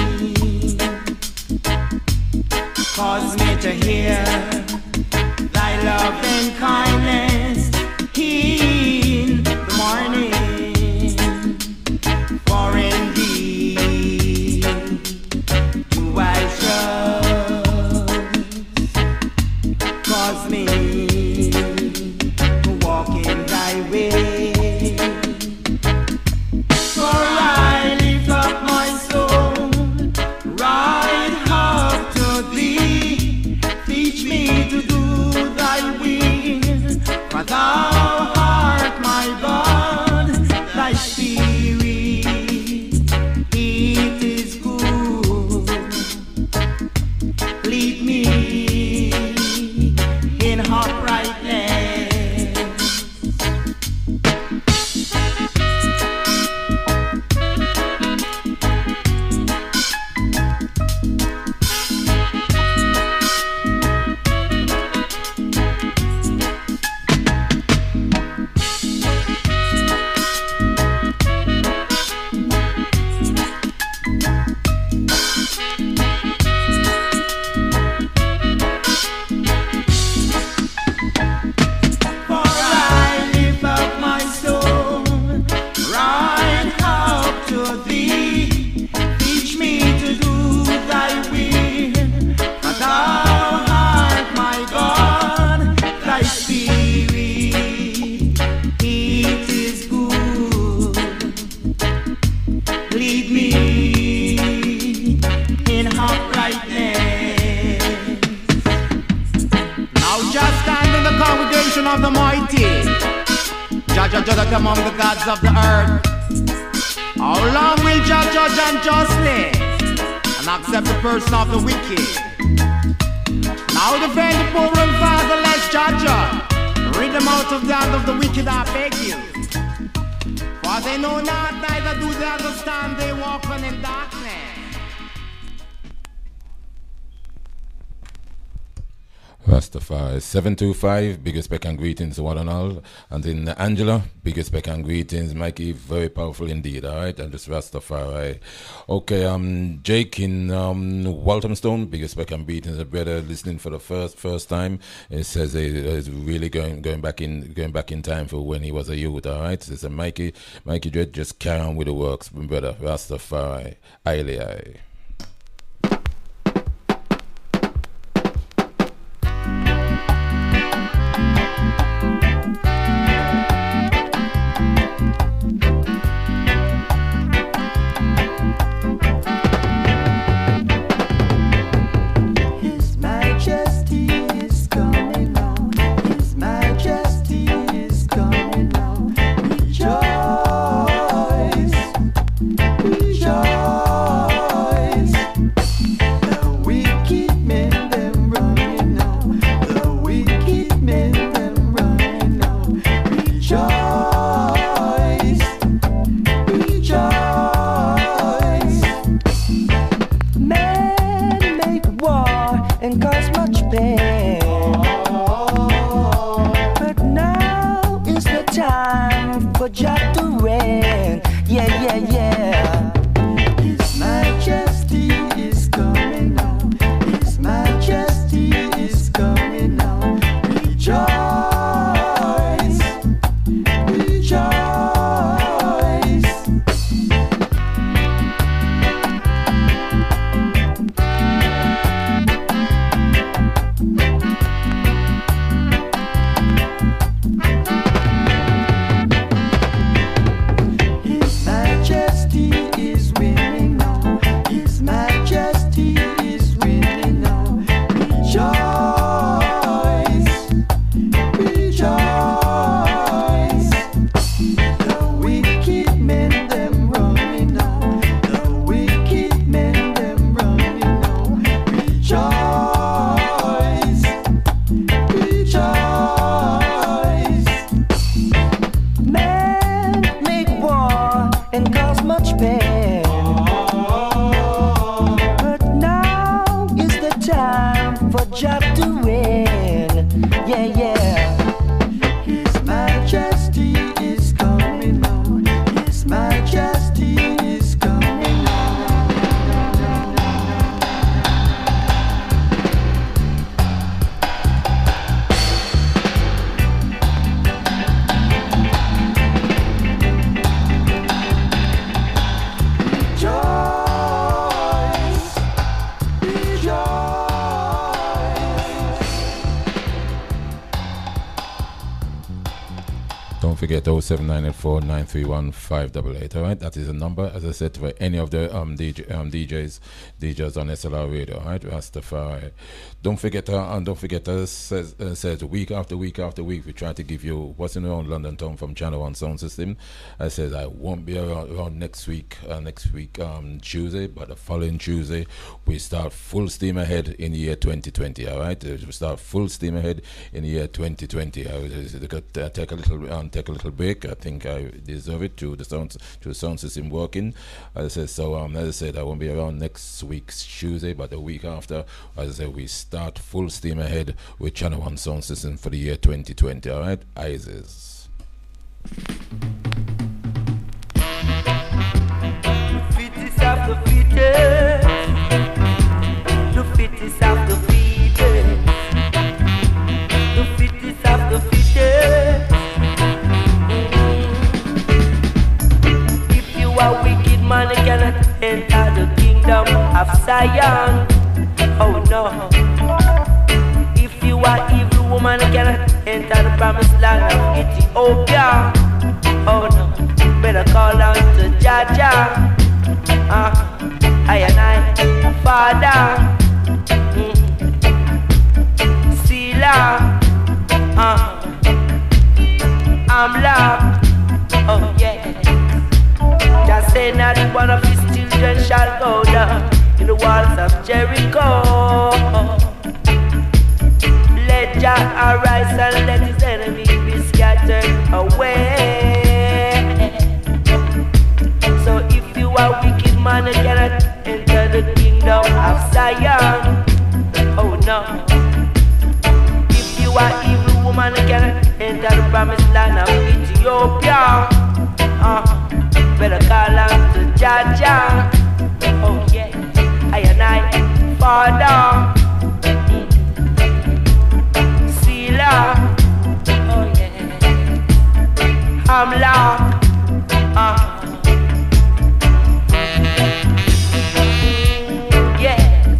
Cause me to hear thy love and kindness in the morning. For indeed do I trust. Cause me to walk in thy way. For I lift up my soul right up to thee. Teach me great among the gods of the earth. How long will Jah judge unjustly and accept the person of the wicked? Now defend the poor and fatherless, Jah. Rid them out of the hand of the wicked, I beg you. For they know not, neither do they understand, they walk on in darkness. Rastafari 725, biggest respect and greetings to one and all. And then Angela, biggest respect and greetings. Mikey, very powerful indeed, alright? And just Rastafari. Okay, Jake in Walthamstown, biggest respect and greetings. A brother listening for the first time. It says he's really going back in time for when he was a youth, alright? So it's a Mikey Dread, just carry on with the works, brother. Rastafari. Aye. Forget 07984931588. All right, that is a number, as I said, for any of the DJs on SLR Radio. All right, Rastafari. Don't forget, says week after week after week, we try to give you what's in around London town from Channel One Sound System. I said I won't be around next week, Tuesday, but the following Tuesday we start full steam ahead in the year 2020. All right, we start full steam ahead in the year 2020. Take a little break. I think I deserve it to the sound system working. As I said, I won't be around next week's Tuesday, but the week after, as I said, we start full steam ahead with Channel One Sound System for the year 2020. All right, ISIS. Fittest of the fittest, the fittest of the fittest, the fittest of the fittest. A wicked man cannot enter the kingdom of Zion. Oh no. If you are evil woman, cannot enter the promised land of Ethiopia. Oh no. Better call out to Jaja. I and I, Father. Sila. I'm locked. walls of Jericho. Let Jah arise and let his enemies be scattered away. So if you are wicked man, you cannot enter the kingdom of Zion. Oh no. If you are evil woman, you cannot enter the promised land of Ethiopia. Better call on to Jah Jah. Oh yeah, I and I, Father, Sila, oh yeah, Hamla, yes.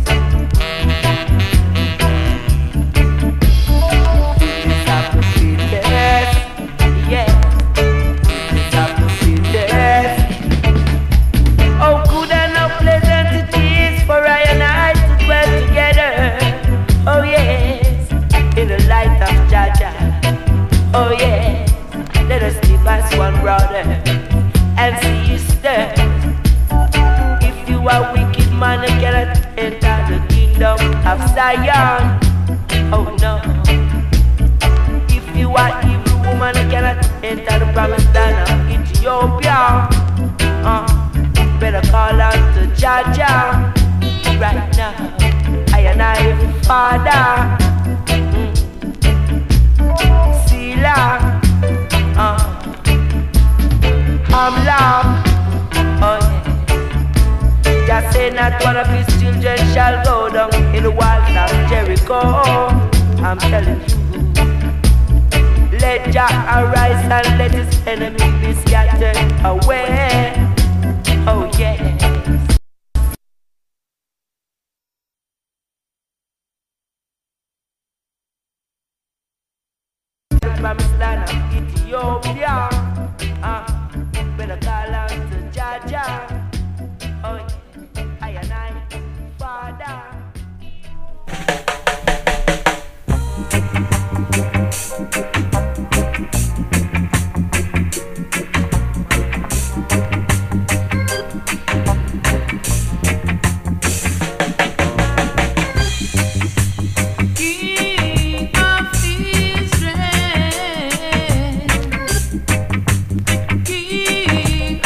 It's up to see this, yeah. It's up to see this. Oh, good and no pleasant it is for I and I to dwell together. Oh yes, in the light of Jah Jah. Oh yes, let us live as one brother and sister. If you are wicked man, you cannot enter the kingdom of Zion. Oh no. If you are evil woman, you cannot enter the promised land of Ethiopia. Better call out to Jah Jah right now. I and I, Father, Sila, Hamla, oh yeah. Just say not one of his children shall go down in the walls of Jericho. I'm telling you. Let Jah arise and let his enemy be scattered away. Oh yes. Promised land of Ethiopia. Better call out to Jah Jah. Oh yeah, I and I, Father. King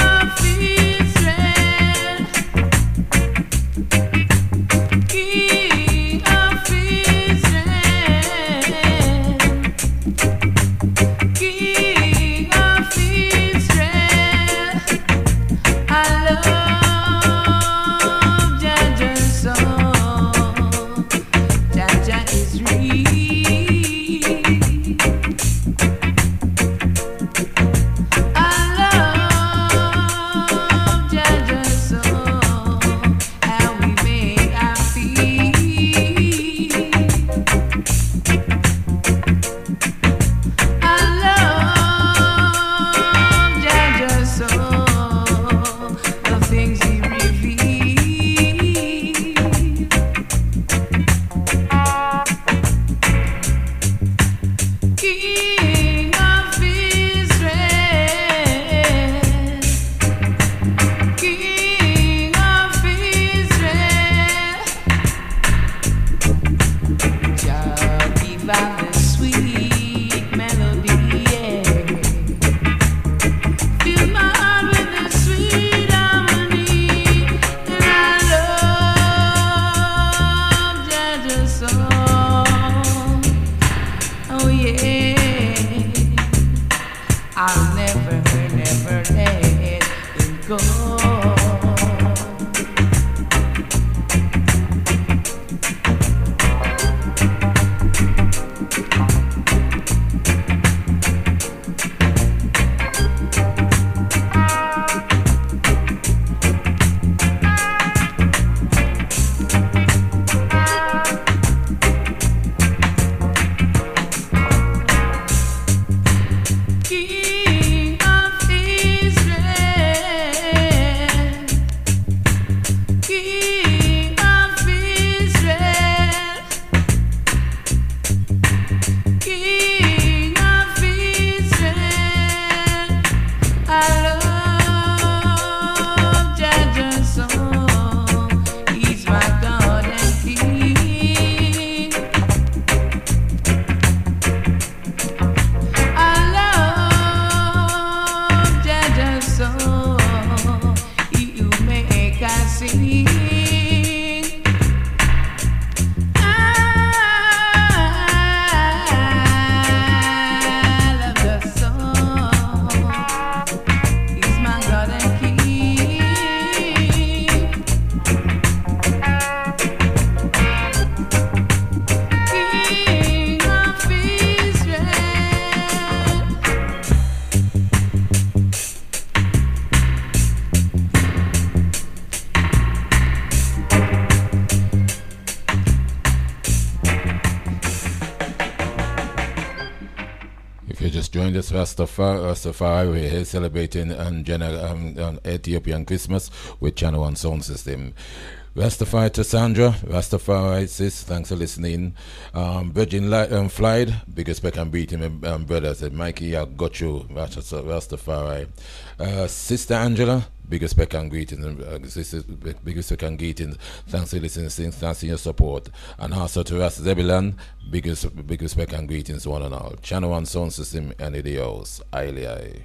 just joined us, Rastafari. We're here celebrating Ethiopian Christmas with Channel One Sound System. Rastafari to Sandra, Rastafari sis, thanks for listening. Virgin Flied, big respect and beating my brother. Said Mikey, I got you, Rastafari. Sister Angela, big respect and greetings. Big respect and greetings. Thanks for listening, thanks for your support. And also to Ras Zebilan, big respect and greetings to one and all. Channel One Sound System and the house. Aye.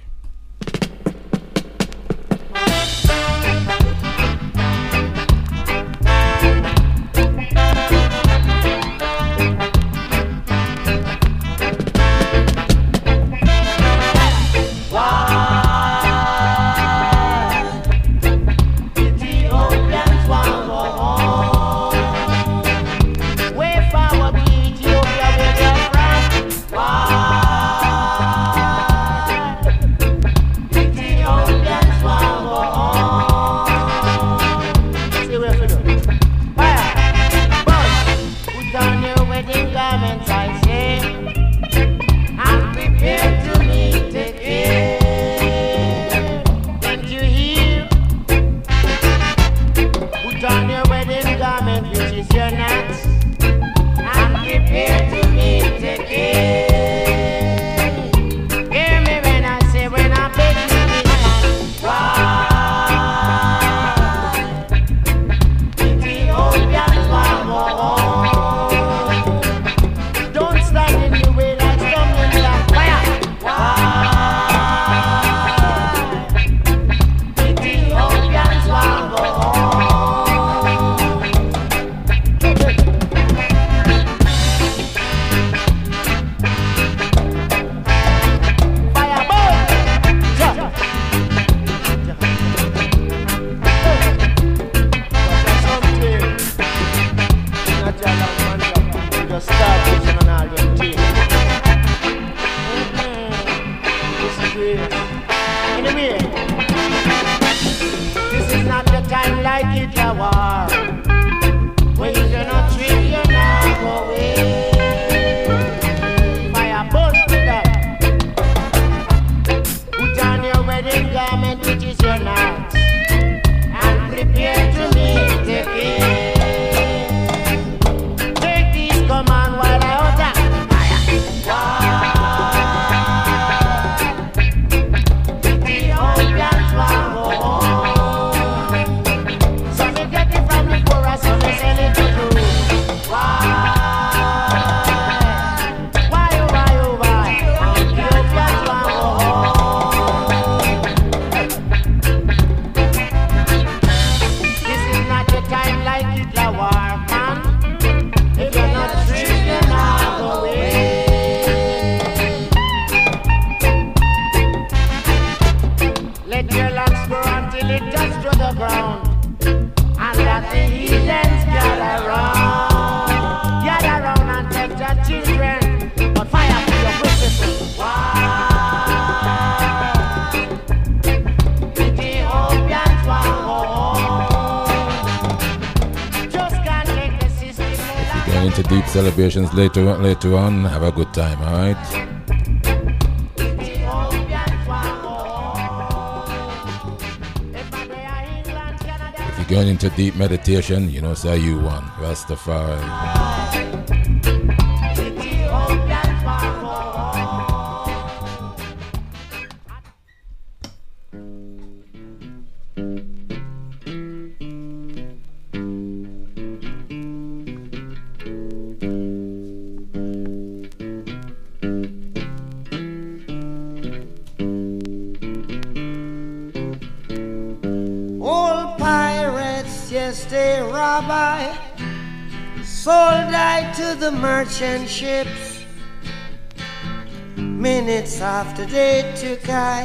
Celebrations later on. Have a good time, alright? If you're going into deep meditation, you know, say you one. Rastafari. Sold I to the merchant ships. Minutes after they took I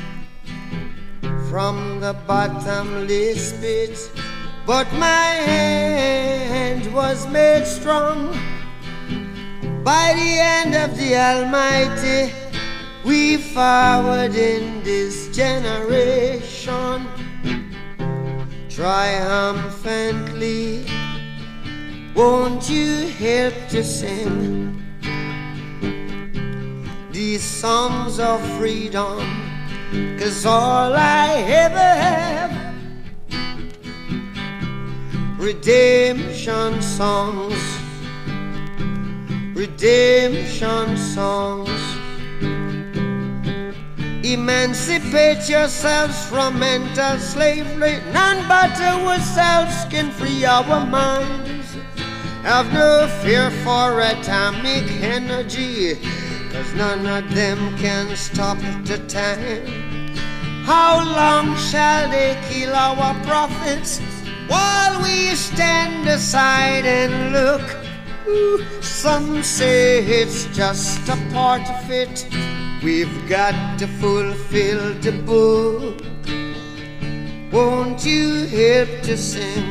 from the bottomless pit, but my hand was made strong by the hand of the Almighty. We forward in this generation triumphantly. Won't you help to sing the these songs of freedom, 'cause all I ever have, redemption songs, redemption songs. Emancipate yourselves from mental slavery. None but ourselves can free our minds. Have no fear for atomic energy, 'cause none of them can stop the time. How long shall they kill our prophets while we stand aside and look? Ooh, some say it's just a part of it. We've got to fulfill the book. Won't you help to sing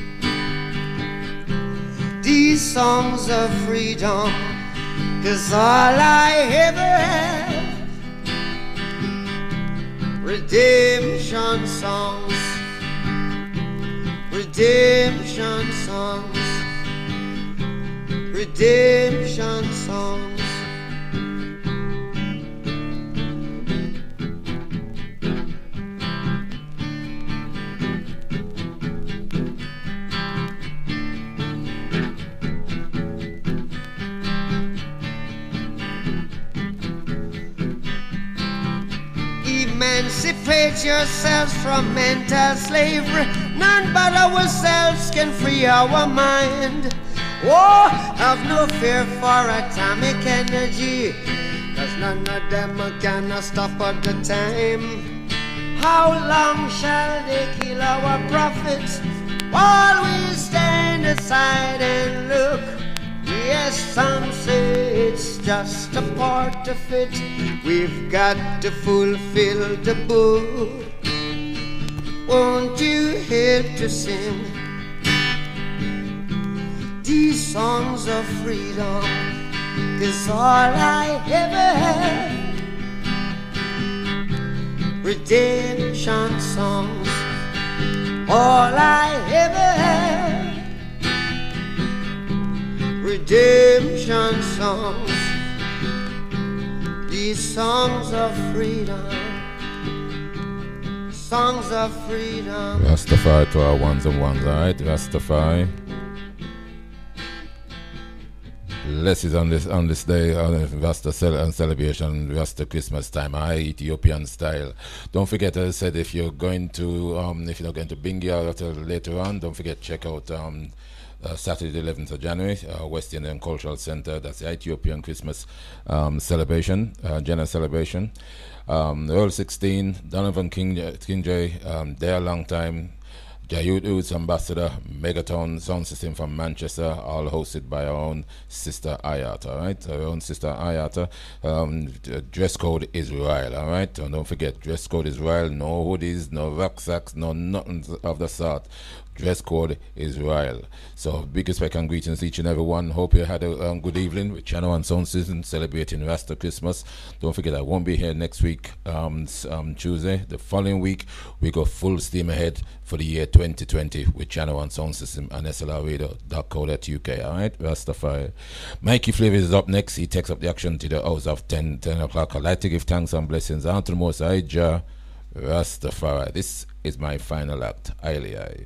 these songs of freedom? 'Cause all I ever have, redemption songs, redemption songs, redemption songs. Emancipate yourselves from mental slavery. None but ourselves can free our mind. Oh, have no fear for atomic energy, 'cause none of them can stop at the time. How long shall they kill our prophets while we stand aside and look? Yes, some say it's just a part of it. We've got to fulfill the book. Won't you help to sing these songs of freedom? 'Cause all I ever had, redemption songs. All I ever had, redemption songs. These songs of freedom, songs of freedom. Rastafari to our ones and ones, alright? Rastafari. Blessings on this day, Rasta celebration, Rasta Christmas time, Ethiopian style. Don't forget, as I said, if you're going to, if you're not going to Bingi later on, don't forget check out Saturday the 11th of January, West Indian Cultural Center. That's the Ethiopian Christmas celebration, general celebration. Earl 16, Donovan King J, there a long time. Jayud Oods Ambassador, Megaton Sound System from Manchester, all hosted by our own sister Ayata, alright? Our own sister Ayata. Dress code is royal, alright? And don't forget, dress code is royal, no hoodies, no rucksacks, no nothing of the sort. Dress code is royal. So big respect and greetings each and every one. Hope you had a good evening with Channel One Sound System celebrating Rasta Christmas. Don't forget I won't be here next week, Tuesday. The following week we go full steam ahead for the year 2020 with Channel One Sound System and SLRradio.co.uk. Alright, Rastafari. Mikey Flavor is up next. He takes up the action to the hours of 10 o'clock. I'd like to give thanks and blessings unto the Most High Jah Rastafari. This is my final act. Aye.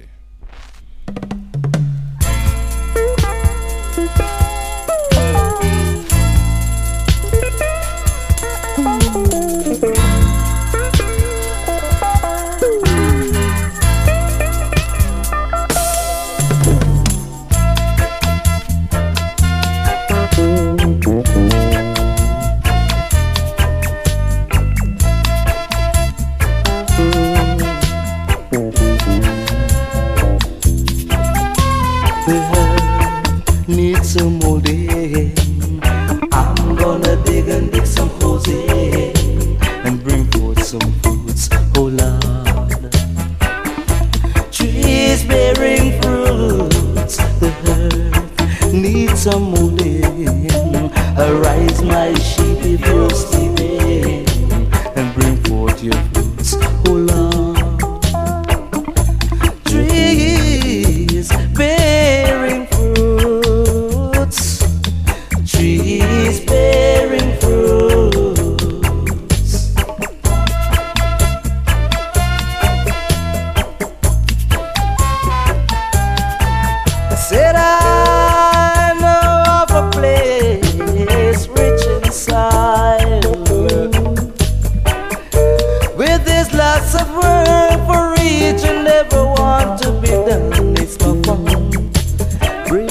Need some molding. I'm gonna dig and dig some holes in and bring forth some fruits, oh Lord. Trees bearing fruits, the earth needs some molding. Arise, my sheep, if you're sleeping, and bring forth your fruits, oh Lord. Trees bearing fruits, trees bearing fruit,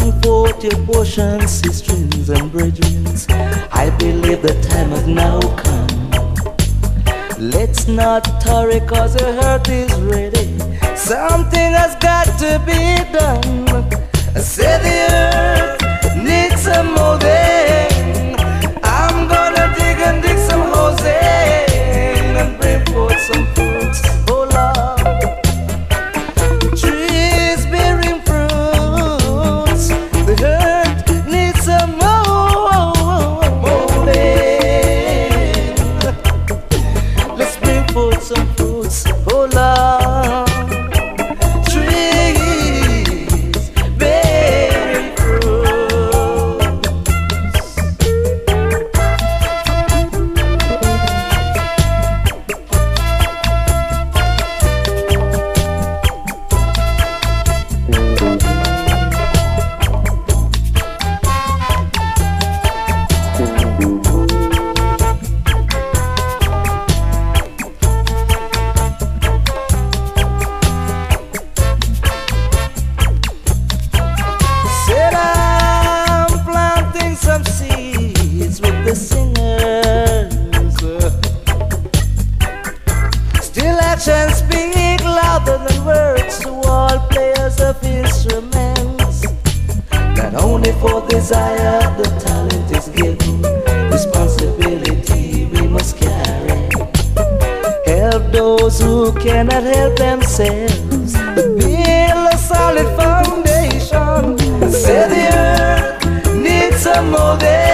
Bring forth your portions, sisters and brethren. I believe the time has now come. Let's not tarry cause the hurt is ready. Something has got to be done. I said the earth needs some molding. I'm gonna dig and dig some holes in and bring forth some fruits. Oh Lord, trees bearing fruits. The earth needs some molding. Let's bring forth some fruits. Oh Lord. Desire, the talent is given. Responsibility we must carry. Help those who cannot help themselves. Build a solid foundation. Say the earth needs some molding.